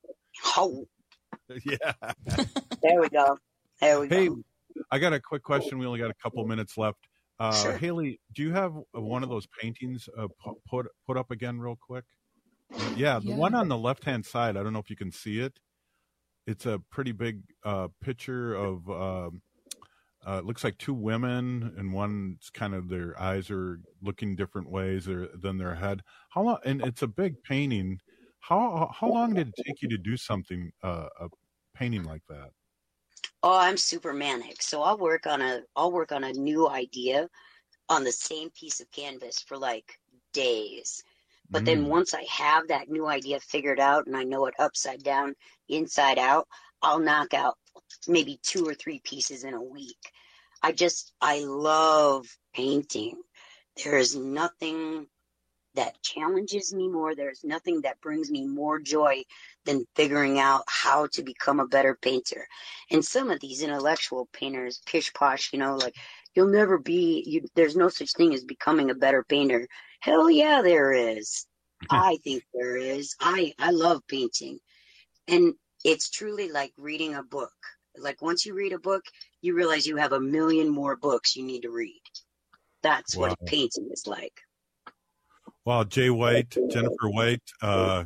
oh, yeah. There we go. There we Hey, go. I got a quick question. We only got a couple minutes left. Uh, Sure. Haley, do you have one of those paintings uh, pu- put put up again real quick? Yeah, the Yeah. one on the left-hand side. I don't know if you can see it. It's a pretty big uh, picture of, um, uh, it looks like two women, and one's kind of, their eyes are looking different ways there- than their head. How long? And it's a big painting. How how long did it take you to do something, uh, a painting like that? Oh, I'm super manic. So I'll work on a I'll work on a new idea on the same piece of canvas for like days. But then Mm. once I have that new idea figured out and I know it upside down, inside out, I'll knock out maybe two or three pieces in a week. I just I love painting. There is nothing that challenges me more. There's nothing that brings me more joy than figuring out how to become a better painter. And some of these intellectual painters, pish posh, you know, like you'll never be, you, there's no such thing as becoming a better painter. Hell yeah, there is. I think there is. I, I love painting. And it's truly like reading a book. Like once you read a book, you realize you have a million more books you need to read. That's Wow. what painting is like. Well, Jay White, Jennifer White, uh,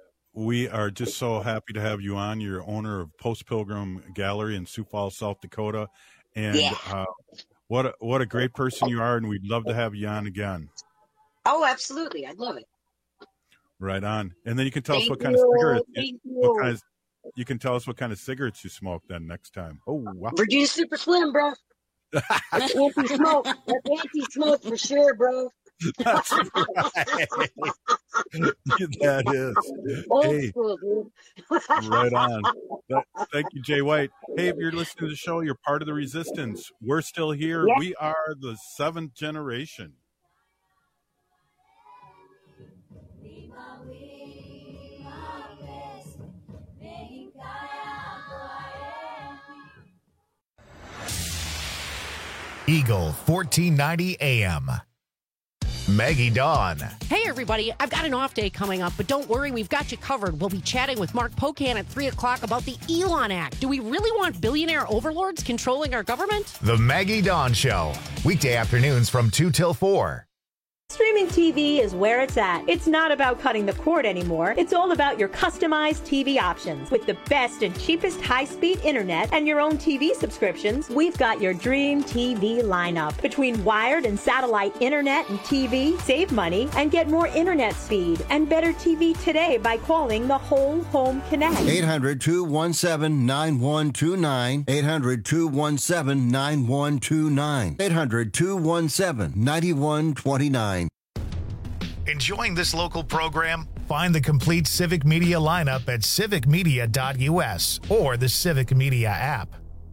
we are just so happy to have you on. You're owner of Post Pilgrim Gallery in Sioux Falls, South Dakota. And Yeah. uh, what a, what a great person you are, and we'd love to have you on again. Oh, absolutely. I love it. Right on. And then you can tell us Thank what kind of you. cigarettes Thank what you. kind of, you can tell us what kind of cigarettes you smoke then next time. Oh, wow. Virginia Super Slim, bro. That's anti-smoke. That's anti-smoke for sure, bro. That's right. That is. Old Hey, school, dude. right on. That- thank you, Jay White. Hey, if you're listening to the show, you're part of the resistance. We're still here. Yeah. We are the seventh generation. Eagle fourteen ninety A M. Maggie Dawn. Hey, everybody. I've got an off day coming up, but don't worry, we've got you covered. We'll be chatting with Mark Pocan at three o'clock about the Elon Act. Do we really want billionaire overlords controlling our government? The Maggie Dawn Show. Weekday afternoons from two till four. Streaming T V is where it's at. It's not about cutting the cord anymore. It's all about your customized T V options. With the best and cheapest high-speed internet and your own T V subscriptions, we've got your dream T V lineup. Between wired and satellite internet and T V, save money and get more internet speed and better T V today by calling the Whole Home Connect. eight hundred, two one seven, nine one two nine. eight hundred, two one seven, nine one two nine. eight hundred, two one seven, nine one two nine. Enjoying this local program? Find the complete Civic Media lineup at civic media dot u s or the Civic Media app.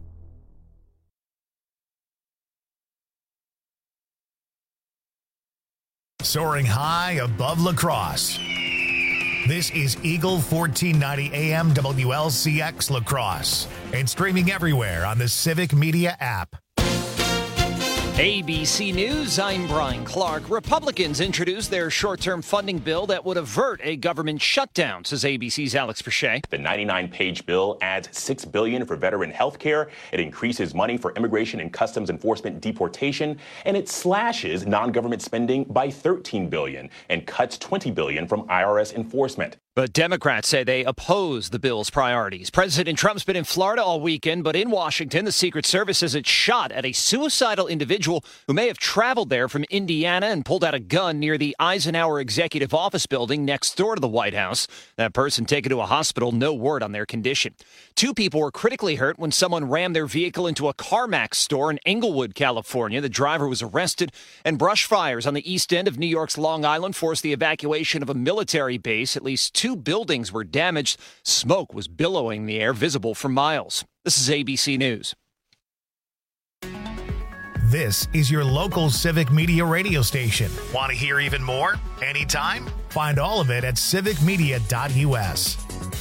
Soaring high above La Crosse. This is Eagle fourteen ninety A M W L C X La Crosse and streaming everywhere on the Civic Media app. A B C News, I'm Brian Clark. Republicans introduced their short-term funding bill that would avert a government shutdown, says A B C's Alex Perche. The ninety-nine page bill adds six billion dollars for veteran health care. It increases money for immigration and customs enforcement deportation, and it slashes non-government spending by thirteen billion dollars and cuts twenty billion dollars from I R S enforcement. But Democrats say they oppose the bill's priorities. President Trump's been in Florida all weekend, but in Washington, the Secret Service says it shot at a suicidal individual who may have traveled there from Indiana and pulled out a gun near the Eisenhower Executive Office building next door to the White House. That person taken to a hospital, no word on their condition. Two people were critically hurt when someone rammed their vehicle into a CarMax store in Englewood, California. The driver was arrested, and brush fires on the east end of New York's Long Island forced the evacuation of a military base. At least two Two buildings were damaged. Smoke was billowing in the air, visible for miles. This is A B C News. This is your local Civic Media radio station. Want to hear even more? Anytime? Find all of it at civic media dot u s.